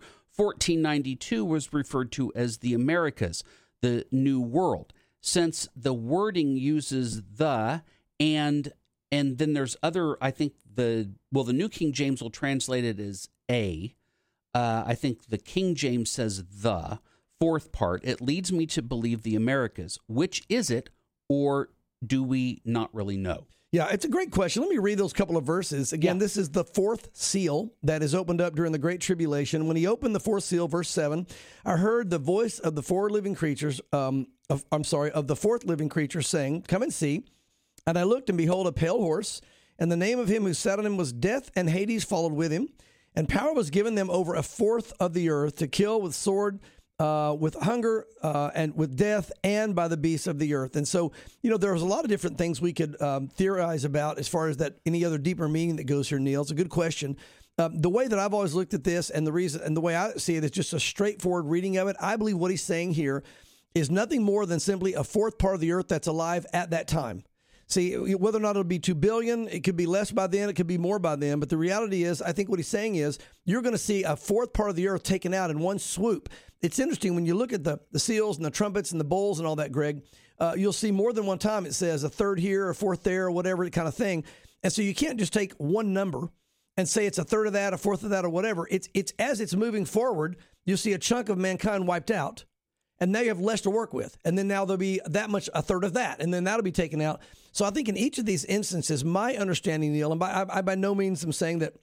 1492 was referred to as the Americas, the New World. Since the wording uses the, and then there's other, I think the New King James will translate it as a. I think the King James says the. Fourth part, it leads me to believe the Americas. Which is it, or do we not really know? Yeah, it's a great question. Let me read those couple of verses. Again, This is the fourth seal that is opened up during the Great Tribulation. When he opened the fourth seal, verse 7, I heard the voice of the four living creatures, of the fourth living creature saying, come and see. And I looked, and behold, a pale horse, and the name of him who sat on him was Death, and Hades followed with him. And power was given them over a fourth of the earth to kill with sword, with hunger and with death, and by the beasts of the earth. And so, there's a lot of different things we could theorize about as far as that, any other deeper meaning that goes here, Neil. It's a good question. The way that I've always looked at this, and the way I see it is just a straightforward reading of it. I believe what he's saying here is nothing more than simply a fourth part of the earth that's alive at that time. See, whether or not it'll be 2 billion, it could be less by then, it could be more by then. But the reality is, I think what he's saying is, you're going to see a fourth part of the earth taken out in one swoop. It's interesting when you look at the seals and the trumpets and the bowls and all that, Greg, you'll see more than one time it says a third here, a fourth there, or whatever kind of thing. And so you can't just take one number and say it's a third of that, a fourth of that, or whatever. It's as it's moving forward, you'll see a chunk of mankind wiped out. And now you have less to work with. And then now there'll be that much, a third of that. And then that'll be taken out. So I think in each of these instances, my understanding, Neil, and I by no means am saying that,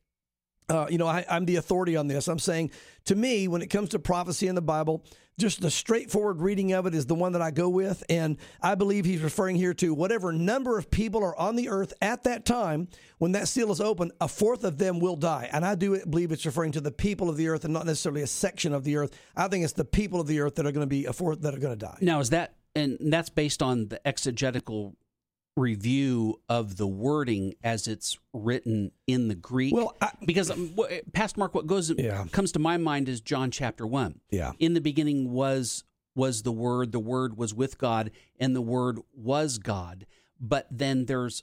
I'm the authority on this. I'm saying, to me, when it comes to prophecy in the Bible, just the straightforward reading of it is the one that I go with. And I believe he's referring here to whatever number of people are on the earth at that time, when that seal is open, a fourth of them will die. And I do believe it's referring to the people of the earth and not necessarily a section of the earth. I think it's the people of the earth that are going to be a fourth that are going to die. Now, that's based on the exegetical review of the wording as it's written in the Greek. Well, because Pastor Mark, what comes to my mind is John chapter 1. Yeah. In the beginning was the Word was with God, and the Word was God. But then there's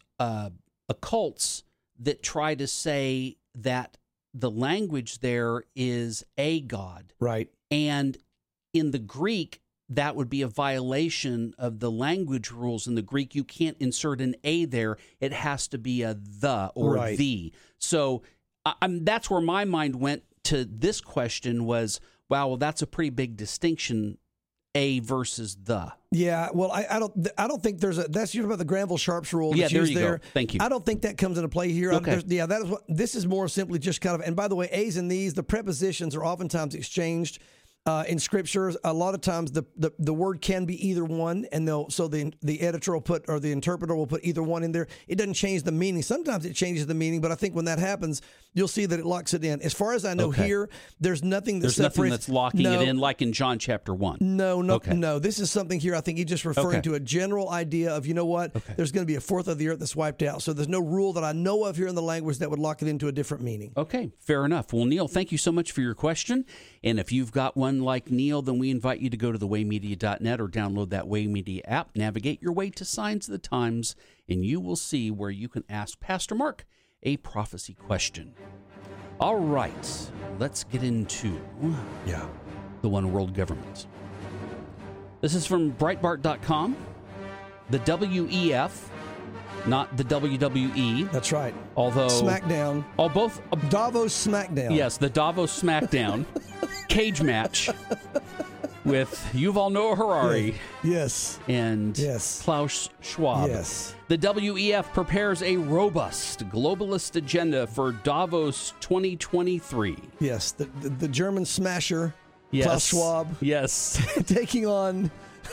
occults that try to say that the language there is a God. Right. And in the Greek, that would be a violation of the language rules. In the Greek, you can't insert an A there. It has to be a the or right. the. So that's where my mind went to this question was, wow, well, that's a pretty big distinction, A versus the. Yeah, well, I don't think there's that's you're about the Granville Sharps rule. Yeah, that's there used you there. go. Thank you. I don't think that comes into play here. Okay. That is what this is more simply just kind of. And by the way, A's and these, the prepositions are oftentimes exchanged. In Scripture, a lot of times the word can be either one, and the editor will put, or the interpreter will put either one in there. It doesn't change the meaning. Sometimes it changes the meaning, but I think when that happens, you'll see that it locks it in. As far as I know, here there's nothing that separates. Nothing that's locking it in, like in John chapter 1. No. This is something here. I think he's just referring to a general idea of, you know what? There's going to be a fourth of the earth that's wiped out. So there's no rule that I know of here in the language that would lock it into a different meaning. Okay, fair enough. Well, Neil, thank you so much for your question. And if you've got one like Neil, then we invite you to go to thewaymedia.net or download that Way Media app. Navigate your way to Signs of the Times, and you will see where you can ask Pastor Mark a prophecy question. All right, let's get into the one world government. This is from Breitbart.com. The WEF, not the WWE. That's right. Although SmackDown. Both Davos SmackDown. Yes, the Davos SmackDown cage match with Yuval Noah Harari. Yes. And Klaus Schwab. Yes. The WEF prepares a robust globalist agenda for Davos 2023. Yes, the German smasher, Klaus Schwab. Yes. taking on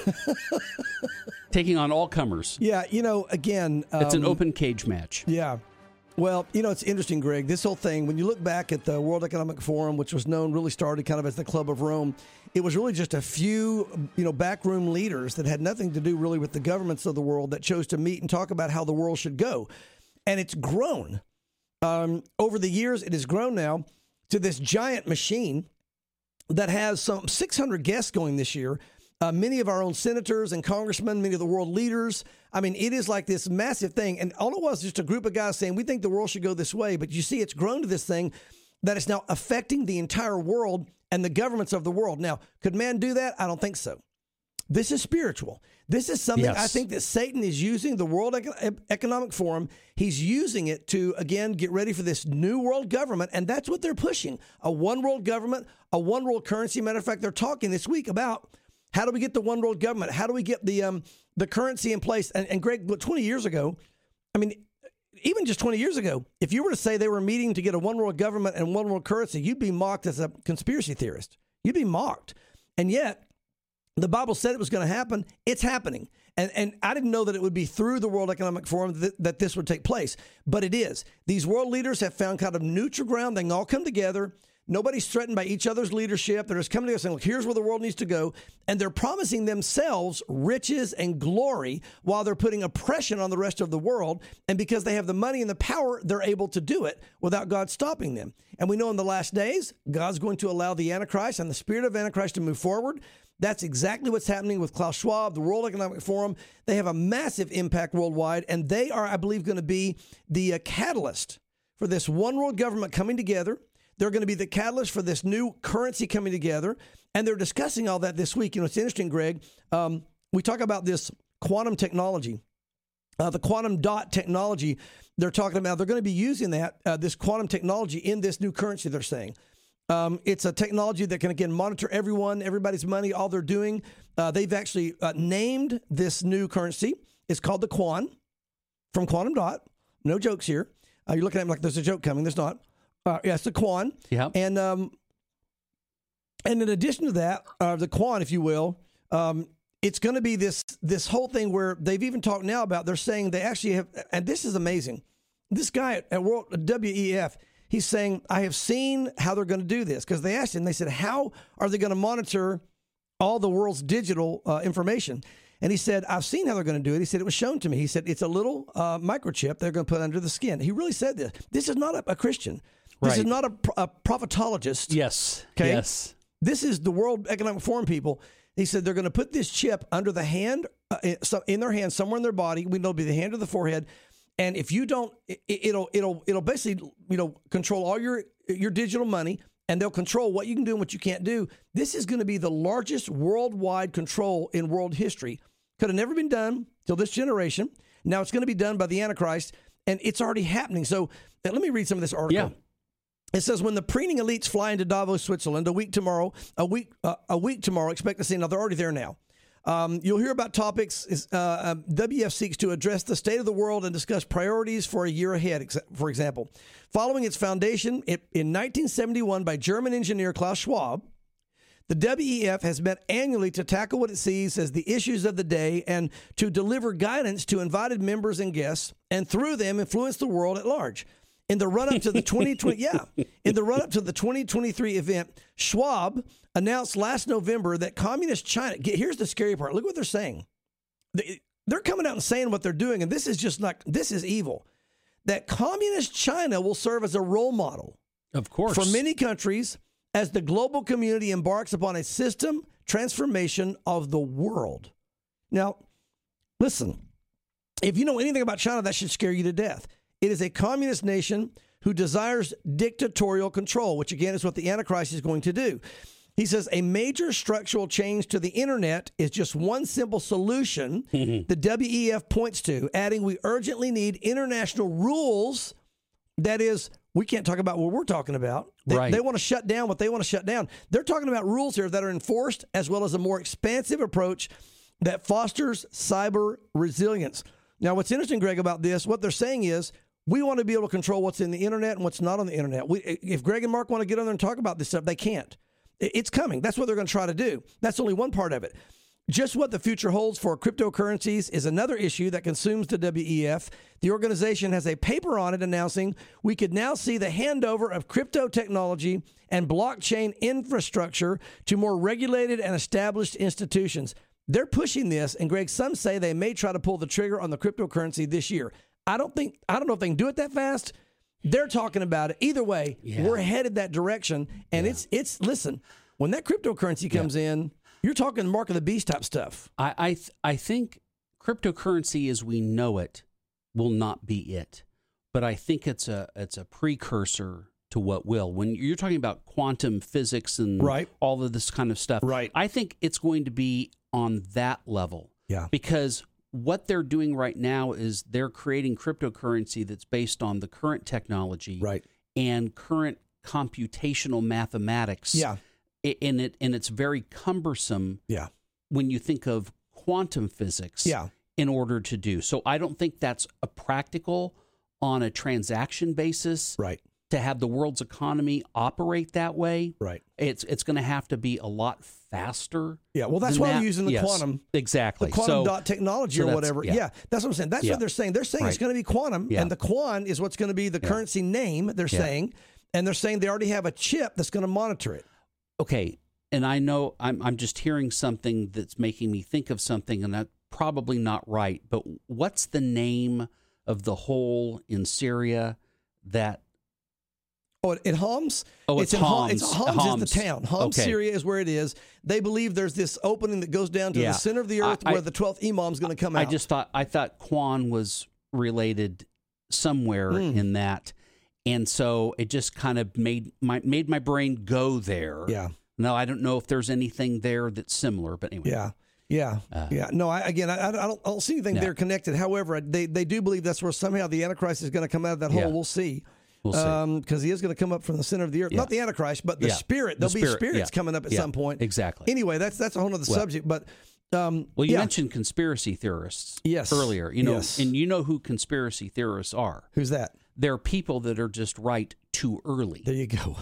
all comers. Yeah, again, it's an open cage match. Yeah. Well, it's interesting, Greg. This whole thing, when you look back at the World Economic Forum, which was really started kind of as the Club of Rome, it was really just a few, backroom leaders that had nothing to do really with the governments of the world that chose to meet and talk about how the world should go. And it's grown. Over the years, it has grown now to this giant machine that has some 600 guests going this year. Many of our own senators and congressmen, many of the world leaders. I mean, it is like this massive thing. And all it was just a group of guys saying, we think the world should go this way. But you see, it's grown to this thing that is now affecting the entire world and the governments of the world. Now, could man do that? I don't think so. This is spiritual. This is something I think that Satan is using, the World Economic Forum. He's using it to, again, get ready for this new world government. And that's what they're pushing. A one world government, a one world currency. Matter of fact, they're talking this week about how do we get the one world government? How do we get the currency in place? And Greg, 20 years ago, I mean, even just 20 years ago, if you were to say they were meeting to get a one world government and one world currency, you'd be mocked as a conspiracy theorist. You'd be mocked. And yet, the Bible said it was going to happen. It's happening. And I didn't know that it would be through the World Economic Forum that this would take place. But it is. These world leaders have found kind of neutral ground. They can all come together. Nobody's threatened by each other's leadership. They're just coming together saying, look, here's where the world needs to go. And they're promising themselves riches and glory while they're putting oppression on the rest of the world. And because they have the money and the power, they're able to do it without God stopping them. And we know in the last days, God's going to allow the Antichrist and the spirit of Antichrist to move forward. That's exactly what's happening with Klaus Schwab, the World Economic Forum. They have a massive impact worldwide, and they are, I believe, going to be the catalyst for this one world government coming together. They're going to be the catalyst for this new currency coming together, and they're discussing all that this week. It's interesting, Greg. We talk about this quantum technology, the quantum dot technology. They're talking about they're going to be using that this quantum technology in this new currency. They're saying. It's a technology that can, again, monitor everybody's money, all they're doing. They've actually named this new currency. It's called the Quan, from Quantum Dot. No jokes here. You're looking at me like there's a joke coming. There's not. It's the Quan. Yeah. And in addition to that, the Quan, if you will, it's going to be this whole thing where they've even talked now about, they're saying they actually have, and this is amazing. This guy at World WEF, he's saying, I have seen how they're going to do this. Because they asked him, they said, how are they going to monitor all the world's digital information? And he said, I've seen how they're going to do it. He said, it was shown to me. He said, it's a little microchip they're going to put under the skin. He really said this. This is not a Christian. This is not a prophetologist. Yes. Okay? Yes. This is the World Economic Forum people. He said they're going to put this chip under the hand, in their hand, somewhere in their body. We know it'll be the hand or the forehead. And if you don't, it'll basically, control all your digital money, and they'll control what you can do and what you can't do. This is going to be the largest worldwide control in world history. Could have never been done till this generation. Now it's going to be done by the Antichrist, and it's already happening. So let me read some of this article. Yeah. It says, when the preening elites fly into Davos, Switzerland, a week tomorrow, expect to see, now they're already there now. You'll hear about topics. WF seeks to address the state of the world and discuss priorities for a year ahead, for example. Following its foundation in 1971 by German engineer Klaus Schwab, The WEF has met annually to tackle what it sees as the issues of the day and to deliver guidance to invited members and guests, and through them influence the world at large. In the run-up to the 2023 event, Schwab announced last November that communist China. Here's the scary part. Look what they're saying. They're coming out and saying what they're doing, and this is evil. That communist China will serve as a role model, Of course. for many countries as the global community embarks upon a system transformation of the world. Now, listen, if you know anything about China, that should scare you to death. It is a communist nation who desires dictatorial control, which again is what the Antichrist is going to do. He says a major structural change to the internet is just one simple solution the WEF points to, adding we urgently need international rules. That is, we can't talk about what we're talking about. Right. They want to shut down what they want to shut down. They're talking about rules here that are enforced, as well as a more expansive approach that fosters cyber resilience. Now, what's interesting, Greg, about this, what they're saying is we want to be able to control what's in the internet and what's not on the internet. If Greg and Mark want to get on there and talk about this stuff, they can't. It's coming. That's what they're going to try to do. That's only one part of it. Just what the future holds for cryptocurrencies is another issue that consumes the WEF. The organization has a paper on it announcing we could now see the handover of crypto technology and blockchain infrastructure to more regulated and established institutions. They're pushing this, and Greg, some say they may try to pull the trigger on the cryptocurrency this year. I don't know if they can do it that fast. They're talking about it. Either way, we're headed that direction, and it's listen, when that cryptocurrency comes in, you're talking mark of the beast type stuff. I think cryptocurrency as we know it will not be it, but I think it's a precursor to what will. When you're talking about quantum physics and all of this kind of stuff, I think it's going to be on that level. Yeah, because what they're doing right now is they're creating cryptocurrency that's based on the current technology and current computational mathematics. Yeah. And it's very cumbersome when you think of quantum physics in order to do. So I don't think that's a practical on a transaction basis to have the world's economy operate that way. It's going to have to be a lot faster. Yeah, well, that's why we're using the quantum. Exactly. The quantum dot technology or whatever. Yeah, that's what I'm saying. That's what they're saying. They're saying it's going to be quantum, and the quan is what's going to be the currency name, they're saying. And they're saying they already have a chip that's going to monitor it. Okay, and I know I'm just hearing something that's making me think of something, and that's probably not right, but what's the name of the hole in Syria that... Oh, in Homs? Oh, it's Homs. Homs is the town. Homs, Syria is where it is. They believe there's this opening that goes down to the center of the earth where the 12th Imam is going to come out. I thought Quan was related somewhere in that. And so it just kind of made my brain go there. Yeah. No, I don't know if there's anything there that's similar, but anyway. Yeah. No, I don't see anything there connected. However, they do believe that's where somehow the Antichrist is going to come out of that hole. We'll see. Because he is going to come up from the center of the earth. Not the Antichrist, but the spirit. There'll be spirits coming up at some point. Exactly. Anyway, that's a whole other subject. But you mentioned conspiracy theorists earlier. And you know who conspiracy theorists are. Who's that? They're people that are just right too early. There you go.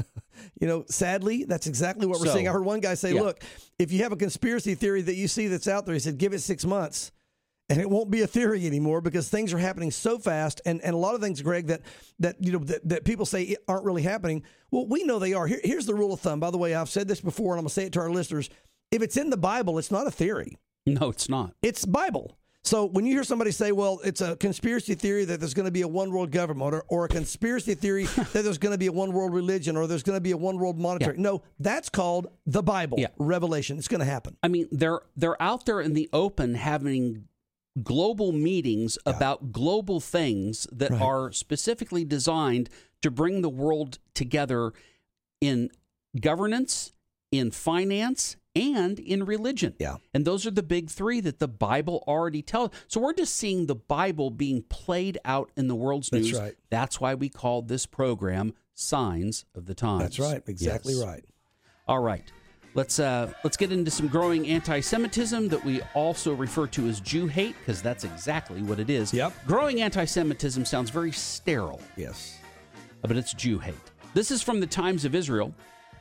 Sadly, that's exactly what we're seeing. I heard one guy say, look, if you have a conspiracy theory that you see that's out there, he said, give it 6 months. And it won't be a theory anymore because things are happening so fast. And a lot of things, Greg, that people say aren't really happening. Well, we know they are. Here's the rule of thumb. By the way, I've said this before, and I'm going to say it to our listeners. If it's in the Bible, it's not a theory. No, it's not. It's Bible. So when you hear somebody say, well, it's a conspiracy theory that there's going to be a one world government or a conspiracy theory that there's going to be a one world religion or there's going to be a one world monetary. No, that's called the Bible, Revelation. It's going to happen. I mean, they're out there in the open having global meetings about global things that are specifically designed to bring the world together in governance, in finance, and in religion. Yeah. And those are the big three that the Bible already tells. So we're just seeing the Bible being played out in the world's news. That's right. That's why we called this program Signs of the Times. That's right. Exactly right. All right. Let's get into some growing anti-Semitism that we also refer to as Jew hate, because that's exactly what it is. Yep. Growing anti-Semitism sounds very sterile. Yes. But it's Jew hate. This is from the Times of Israel.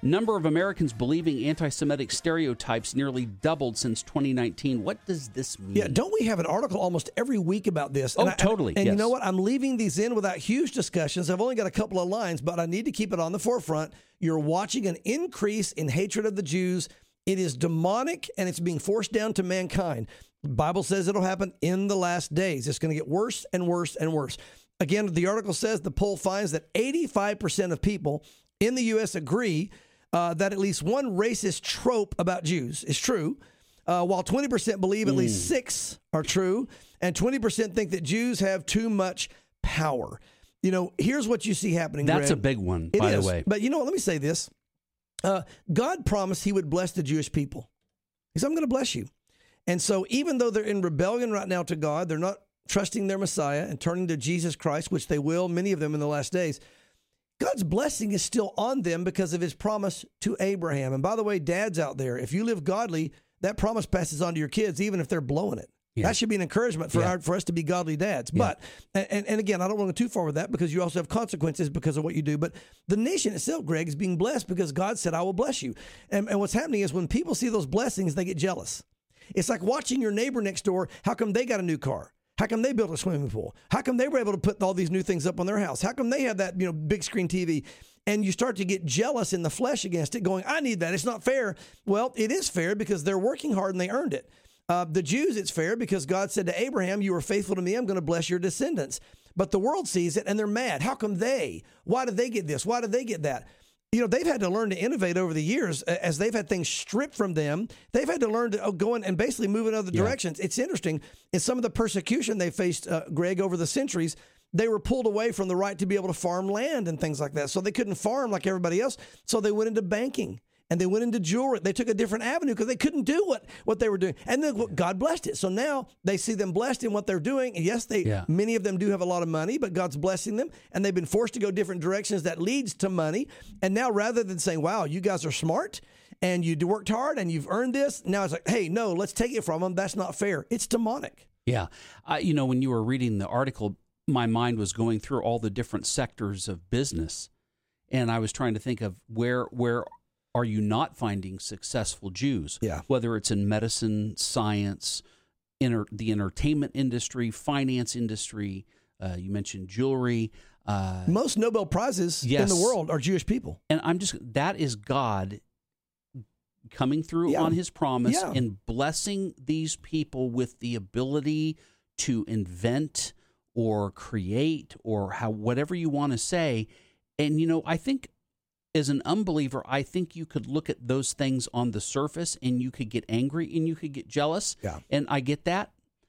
Number of Americans believing anti-Semitic stereotypes nearly doubled since 2019. What does this mean? Yeah, don't we have an article almost every week about this? Oh, totally, And yes. you know what? I'm leaving these in without huge discussions. I've only got a couple of lines, but I need to keep it on the forefront. You're watching an increase in hatred of the Jews. It is demonic, and it's being forced down to mankind. The Bible says it'll happen in the last days. It's going to get worse and worse and worse. Again, the article says the poll finds that 85% of people in the U.S. agree that at least one racist trope about Jews is true, while 20% believe at least 6 are true, and 20% think that Jews have too much power. You know, here's what you see happening, That's Greg. a big one, It by is. the way. But you know what? Let me say this. God promised he would bless the Jewish people. He said, I'm going to bless you. And so even though they're in rebellion right now to God, they're not trusting their Messiah and turning to Jesus Christ, which they will, many of them in the last days, God's blessing is still on them because of his promise to Abraham. And by the way, dads out there, if you live godly, that promise passes on to your kids, even if they're blowing it. Yeah. That should be an encouragement for Yeah. for us to be godly dads. But, and again, I don't want to go too far with that because you also have consequences because of what you do. But the nation itself, Greg, is being blessed because God said, I will bless you. And what's happening is when people see those blessings, they get jealous. It's like watching your neighbor next door. How come they got a new car? How come they built a swimming pool? How come they were able to put all these new things up on their house? How come they have that, big screen TV? And you start to get jealous in the flesh against it, going, I need that. It's not fair. Well, it is fair because they're working hard and they earned it. The Jews, it's fair because God said to Abraham, you are faithful to me. I'm going to bless your descendants. But the world sees it and they're mad. How come they? Why did they get this? Why did they get that? They've had to learn to innovate over the years as they've had things stripped from them. They've had to learn to go in and basically move in other directions. It's interesting. In some of the persecution they faced, Greg, over the centuries, they were pulled away from the right to be able to farm land and things like that. So they couldn't farm like everybody else. So they went into banking and they went into jewelry. They took a different avenue because they couldn't do what they were doing. And then God blessed it. So now they see them blessed in what they're doing. And yes, many of them do have a lot of money, but God's blessing them. And they've been forced to go different directions that leads to money. And now rather than saying, wow, you guys are smart and you worked hard and you've earned this, now it's like, hey, no, let's take it from them. That's not fair. It's demonic. Yeah. When you were reading the article, my mind was going through all the different sectors of business. And I was trying to think of where are you not finding successful Jews? Yeah. Whether it's in medicine, science, the entertainment industry, finance industry, you mentioned jewelry. Most Nobel Prizes in the world are Jewish people. And that is God coming through on his promise and blessing these people with the ability to invent or create or whatever you want to say. And, I think as an unbeliever, I think you could look at those things on the surface and you could get angry and you could get jealous. Yeah. And I get that.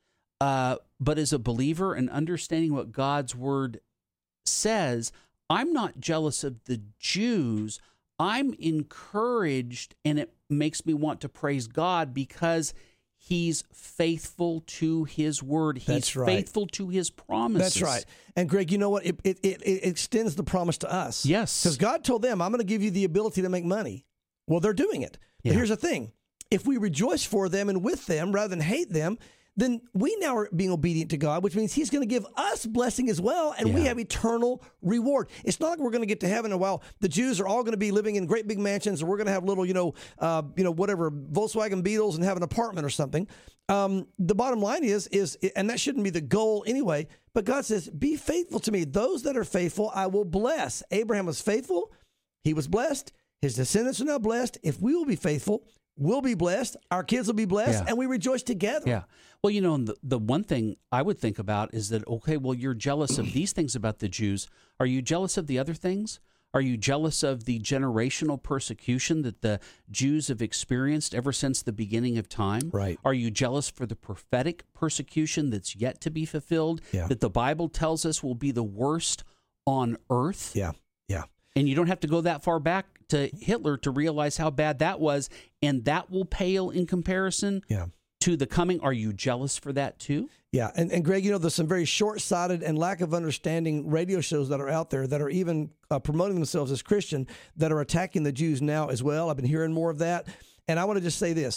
But as a believer and understanding what God's word says, I'm not jealous of the Jews. I'm encouraged, and it makes me want to praise God because he's faithful to his word. He's That's right. faithful to his promises. That's right. And Greg, you know what? It extends the promise to us. Yes. Because God told them, I'm going to give you the ability to make money. Well, they're doing it. But here's the thing. If we rejoice for them and with them rather than hate them, then we now are being obedient to God, which means he's going to give us blessing as well, and we have eternal reward. It's not like we're going to get to heaven and, wow, the Jews are all going to be living in great big mansions, or we're going to have little, whatever, Volkswagen Beetles and have an apartment or something. The bottom line is, and that shouldn't be the goal anyway, but God says, be faithful to me. Those that are faithful, I will bless. Abraham was faithful. He was blessed. His descendants are now blessed. If we will be faithful, we'll be blessed. Our kids will be blessed, and we rejoice together. Yeah. Well, the one thing I would think about is that, okay, well, you're jealous of these things about the Jews. Are you jealous of the other things? Are you jealous of the generational persecution that the Jews have experienced ever since the beginning of time? Right. Are you jealous for the prophetic persecution that's yet to be fulfilled, that the Bible tells us will be the worst on earth? Yeah. And you don't have to go that far back to Hitler to realize how bad that was, and that will pale in comparison to the coming. Are you jealous for that too? Yeah, and Greg, there's some very short-sighted and lack of understanding radio shows that are out there that are even promoting themselves as Christian that are attacking the Jews now as well. I've been hearing more of that. And I want to just say this.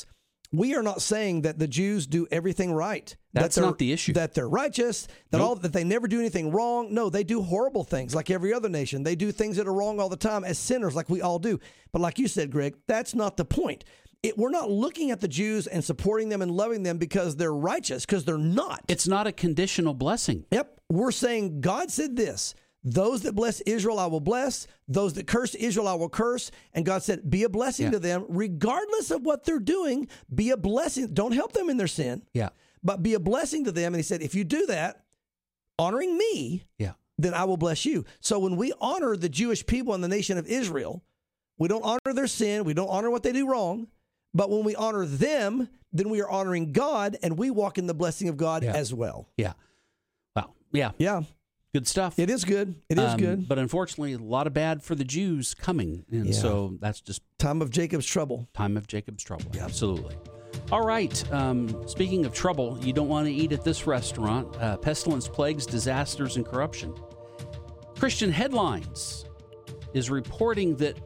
we are not saying that the Jews do everything right. That's that they're- not the issue. That they're righteous, that they never do anything wrong. No, they do horrible things like every other nation. They do things that are wrong all the time as sinners like we all do. But like you said, Greg, that's not the point. We're not looking at the Jews and supporting them and loving them because they're righteous, because they're not. It's not a conditional blessing. Yep. We're saying God said this. Those that bless Israel, I will bless. Those that curse Israel, I will curse. And God said, be a blessing to them, regardless of what they're doing. Be a blessing. Don't help them in their sin, Yeah. but be a blessing to them. And he said, if you do that, honoring me, Yeah. then I will bless you. So when we honor the Jewish people and the nation of Israel, we don't honor their sin. We don't honor what they do wrong. But when we honor them, then we are honoring God, and we walk in the blessing of God as well. Yeah. Wow. Yeah. Yeah. Good stuff. It is good. It is good. But unfortunately, a lot of bad for the Jews coming. And so that's just Time of Jacob's trouble. time of Jacob's trouble. Absolutely. All right. Speaking of trouble, you don't want to eat at this restaurant. Pestilence, plagues, disasters, and corruption. Christian Headlines is reporting that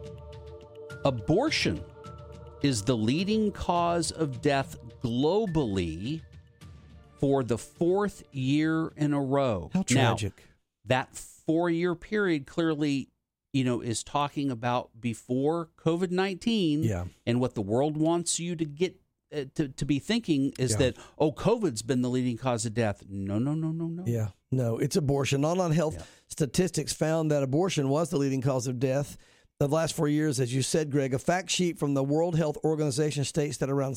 abortion is the leading cause of death globally for the 4th year in a row. How tragic. Now, that 4-year period clearly, is talking about before COVID-19. Yeah. And what the world wants you to get to be thinking is that, COVID's been the leading cause of death. No. Yeah, no, it's abortion. Non health statistics found that abortion was the leading cause of death. The last 4 years, as you said, Greg, a fact sheet from the World Health Organization states that around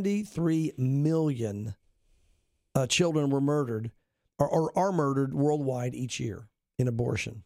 73 million children were murdered or are murdered worldwide each year in abortion.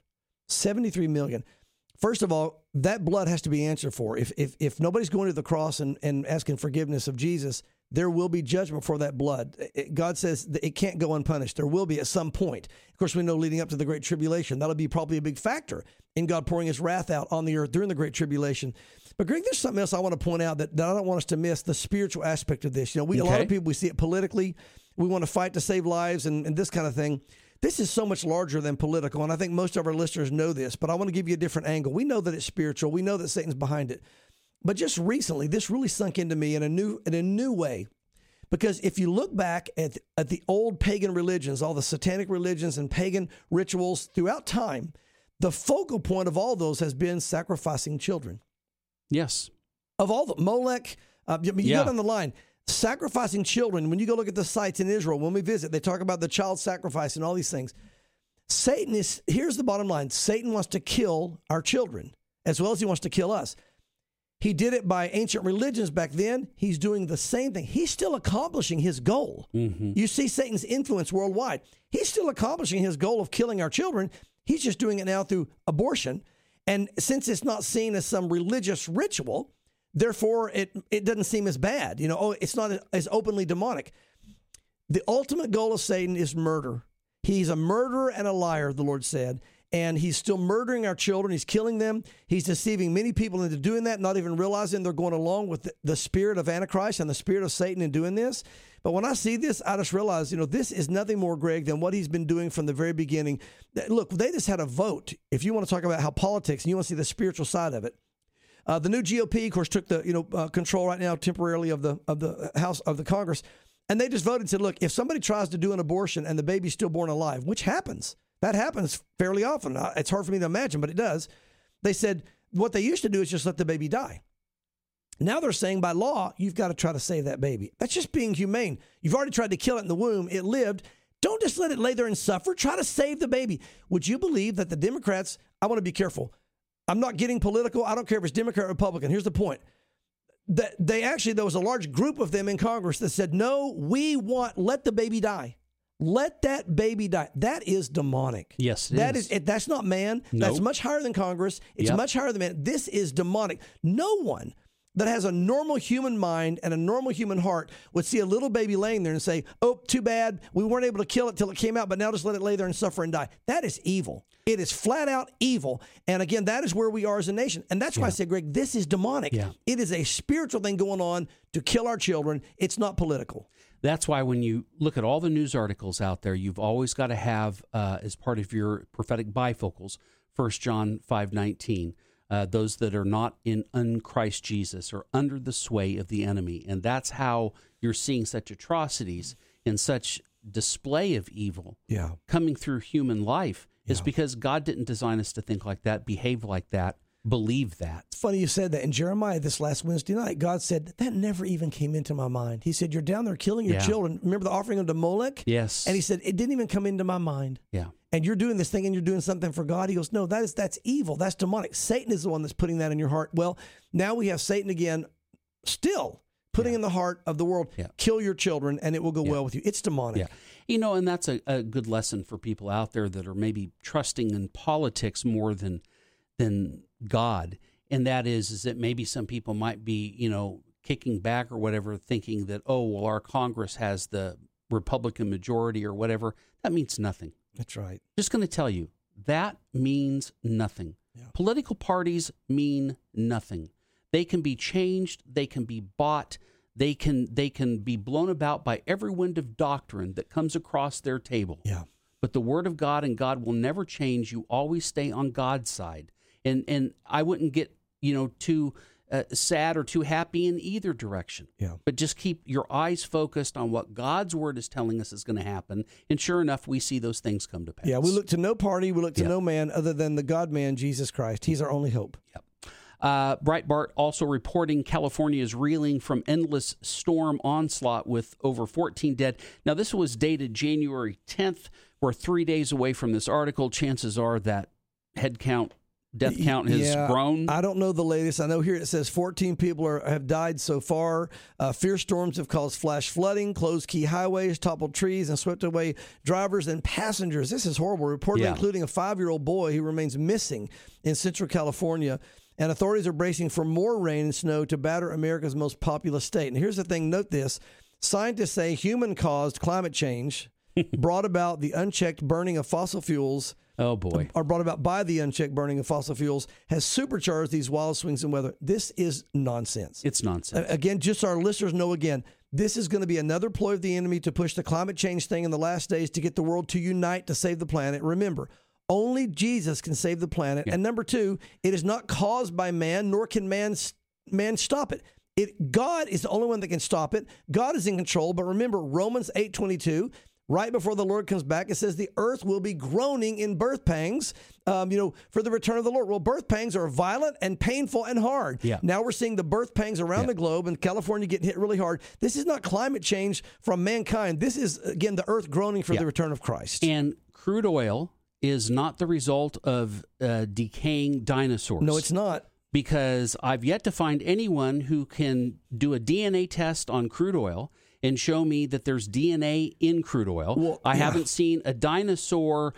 73 million. First of all, that blood has to be answered for. If nobody's going to the cross and asking forgiveness of Jesus, there will be judgment for that blood. God says that it can't go unpunished. There will be at some point. Of course, we know leading up to the Great Tribulation, that'll be probably a big factor in God pouring his wrath out on the earth during the Great Tribulation. But Greg, there's something else I want to point out that I don't want us to miss, the spiritual aspect of this. A lot of people, we see it politically. We want to fight to save lives and this kind of thing. This is so much larger than political, and I think most of our listeners know this, but I want to give you a different angle. We know that it's spiritual. We know that Satan's behind it. But just recently, this really sunk into me in a new way. Because if you look back at the old pagan religions, all the satanic religions and pagan rituals throughout time, the focal point of all those has been sacrificing children. Yes. Of all the Molech, you go down the line, sacrificing children. When you go look at the sites in Israel, when we visit, they talk about the child sacrifice and all these things. Here's the bottom line. Satan wants to kill our children as well as he wants to kill us. He did it by ancient religions back then. He's doing the same thing. He's still accomplishing his goal. Mm-hmm. You see Satan's influence worldwide. He's still accomplishing his goal of killing our children. He's just doing it now through abortion. And since it's not seen as some religious ritual, therefore it doesn't seem as bad. It's not as openly demonic. The ultimate goal of Satan is murder. He's a murderer and a liar, the Lord said. And he's still murdering our children. He's killing them. He's deceiving many people into doing that, not even realizing they're going along with the spirit of Antichrist and the spirit of Satan in doing this. But when I see this, I just realize, this is nothing more, Greg, than what he's been doing from the very beginning. Look, they just had a vote. If you want to talk about how politics and you want to see the spiritual side of it, the new GOP, of course, took the control right now temporarily of the House of the Congress, and they just voted and said, look, if somebody tries to do an abortion and the baby's still born alive, which happens. That happens fairly often. It's hard for me to imagine, but it does. They said what they used to do is just let the baby die. Now they're saying by law, you've got to try to save that baby. That's just being humane. You've already tried to kill it in the womb. It lived. Don't just let it lay there and suffer. Try to save the baby. Would you believe that the Democrats, I want to be careful. I'm not getting political. I don't care if it's Democrat or Republican. Here's the point. There was a large group of them in Congress that said, no, let the baby die. Let that baby die. That is demonic. Yes, it is. That's not man. Nope. That's much higher than Congress. It's much higher than man. This is demonic. No one that has a normal human mind and a normal human heart would see a little baby laying there and say, oh, too bad. We weren't able to kill it till it came out, but now just let it lay there and suffer and die. That is evil. It is flat out evil. And again, that is where we are as a nation. And that's why I say, Greg, this is demonic. Yeah. It is a spiritual thing going on to kill our children. It's not political. That's why when you look at all the news articles out there, you've always got to have, as part of your prophetic bifocals, 1 John 5:19. those that are not in Christ Jesus are under the sway of the enemy. And that's how you're seeing such atrocities and such display of evil coming through human life is because God didn't design us to think like that, behave like that, believe that. It's funny you said that. In Jeremiah this last Wednesday night, God said, that never even came into my mind. He said, you're down there killing your children. Remember the offering unto Molech? Yes. And he said, it didn't even come into my mind. Yeah. And you're doing this thing and you're doing something for God. He goes, no, that's evil. That's demonic. Satan is the one that's putting that in your heart. Well, now we have Satan again still putting in the heart of the world, kill your children and it will go well with you. It's demonic. Yeah. You know, and that's a good lesson for people out there that are maybe trusting in politics more than God. And that is that maybe some people might be, you know, kicking back or whatever, thinking that, oh, well, our Congress has the Republican majority or whatever. That means nothing. That's right. Just going to tell you, that means nothing. Yeah. Political parties mean nothing. They can be changed. They can be bought. They can be blown about by every wind of doctrine that comes across their table. Yeah. But the Word of God and God will never change. You always stay on God's side. And I wouldn't get, you know, too sad or too happy in either direction. Yeah. But just keep your eyes focused on what God's Word is telling us is going to happen. And sure enough, we see those things come to pass. Yeah, we look to no party, we look to no man other than the God-man, Jesus Christ. He's our only hope. Yep. Breitbart also reporting California is reeling from endless storm onslaught with over 14 dead. Now, this was dated January 10th. We're 3 days away from this article. Chances are that death count has grown. I don't know the latest. I know here it says 14 people have died so far. Fierce storms have caused flash flooding, closed key highways, toppled trees, and swept away drivers and passengers. This is horrible. Reportedly including a 5-year-old boy who remains missing in Central California. And authorities are bracing for more rain and snow to batter America's most populous state. And here's the thing, note this. Scientists say human-caused climate change brought about the unchecked burning of fossil fuels Oh, boy. Are brought about by the unchecked burning of fossil fuels has supercharged these wild swings in weather. This is nonsense. It's nonsense. Again, just so our listeners know again, this is going to be another ploy of the enemy to push the climate change thing in the last days to get the world to unite to save the planet. Remember, only Jesus can save the planet. Yeah. And number two, it is not caused by man, nor can man stop it. God is the only one that can stop it. God is in control. But remember, Romans 8:22, right before the Lord comes back, it says the earth will be groaning in birth pangs, for the return of the Lord. Well, birth pangs are violent and painful and hard. Yeah. Now we're seeing the birth pangs around the globe, and California getting hit really hard. This is not climate change from mankind. This is, again, the earth groaning for the return of Christ. And crude oil is not the result of decaying dinosaurs. No, it's not. Because I've yet to find anyone who can do a DNA test on crude oil and show me that there's DNA in crude oil. Well, I haven't seen a dinosaur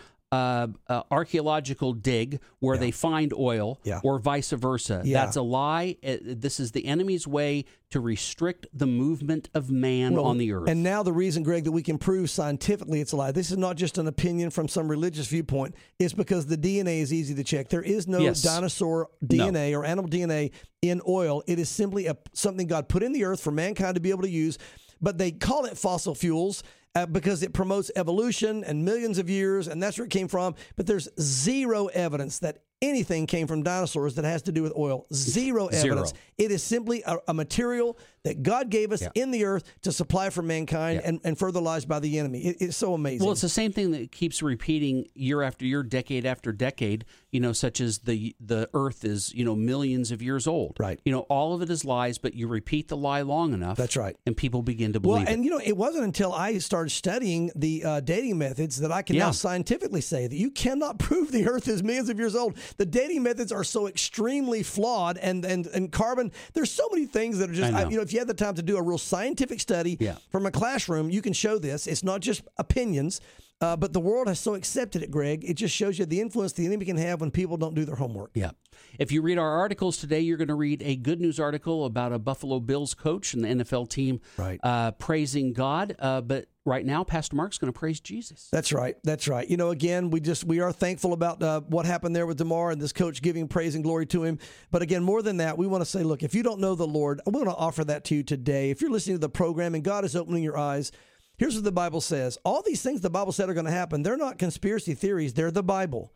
archaeological dig where they find oil or vice versa. That's a lie. This is the enemy's way to restrict the movement of man on the earth. And now the reason, Greg, that we can prove scientifically it's a lie, this is not just an opinion from some religious viewpoint. It's because the DNA is easy to check. There is no dinosaur DNA or animal DNA in oil. It is simply something God put in the earth for mankind to be able to use. But they call it fossil fuels because it promotes evolution and millions of years, and that's where it came from. But there's zero evidence that anything came from dinosaurs that has to do with oil. Zero evidence. It is simply a material that God gave us in the earth to supply for mankind and fertilized by the enemy. It's so amazing. Well, it's the same thing that keeps repeating year after year, decade after decade, such as the earth is, millions of years old. Right. All of it is lies, but you repeat the lie long enough. That's right. And people begin to believe it. And, it wasn't until I started studying the dating methods that I can now scientifically say that you cannot prove the earth is millions of years old. The dating methods are so extremely flawed, and carbon, there's so many things that are just, if you had the time to do a real scientific study from a classroom, you can show this. It's not just opinions, but the world has so accepted it, Greg. It just shows you the influence the enemy can have when people don't do their homework. Yeah. If you read our articles today, you're going to read a good news article about a Buffalo Bills coach and the NFL team praising God. But right now, Pastor Mark's going to praise Jesus. That's right. That's right. Again, we are thankful about what happened there with DeMar and this coach giving praise and glory to him. But again, more than that, we want to say, look, if you don't know the Lord, we want to offer that to you today. If you're listening to the program and God is opening your eyes, here's what the Bible says. All these things the Bible said are going to happen. They're not conspiracy theories. They're the Bible.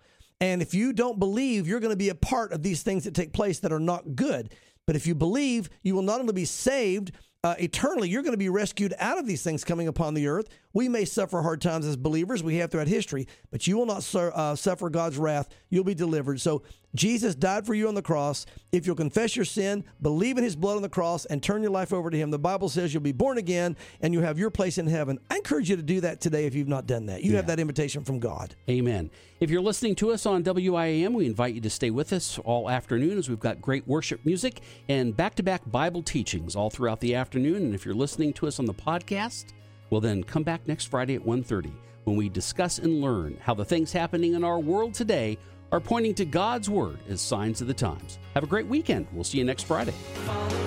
And if you don't believe, you're going to be a part of these things that take place that are not good. But if you believe, you will not only be saved eternally, you're going to be rescued out of these things coming upon the earth. We may suffer hard times as believers. We have throughout history, but you will not suffer God's wrath. You'll be delivered. So Jesus died for you on the cross. If you'll confess your sin, believe in his blood on the cross, and turn your life over to him, the Bible says you'll be born again and you have your place in heaven. I encourage you to do that today if you've not done that. You have that invitation from God. Amen. If you're listening to us on WIAM, we invite you to stay with us all afternoon as we've got great worship music and back-to-back Bible teachings all throughout the afternoon. And if you're listening to us on the podcast, well, then come back next Friday at 1:30 when we discuss and learn how the things happening in our world today are pointing to God's Word as signs of the times. Have a great weekend. We'll see you next Friday.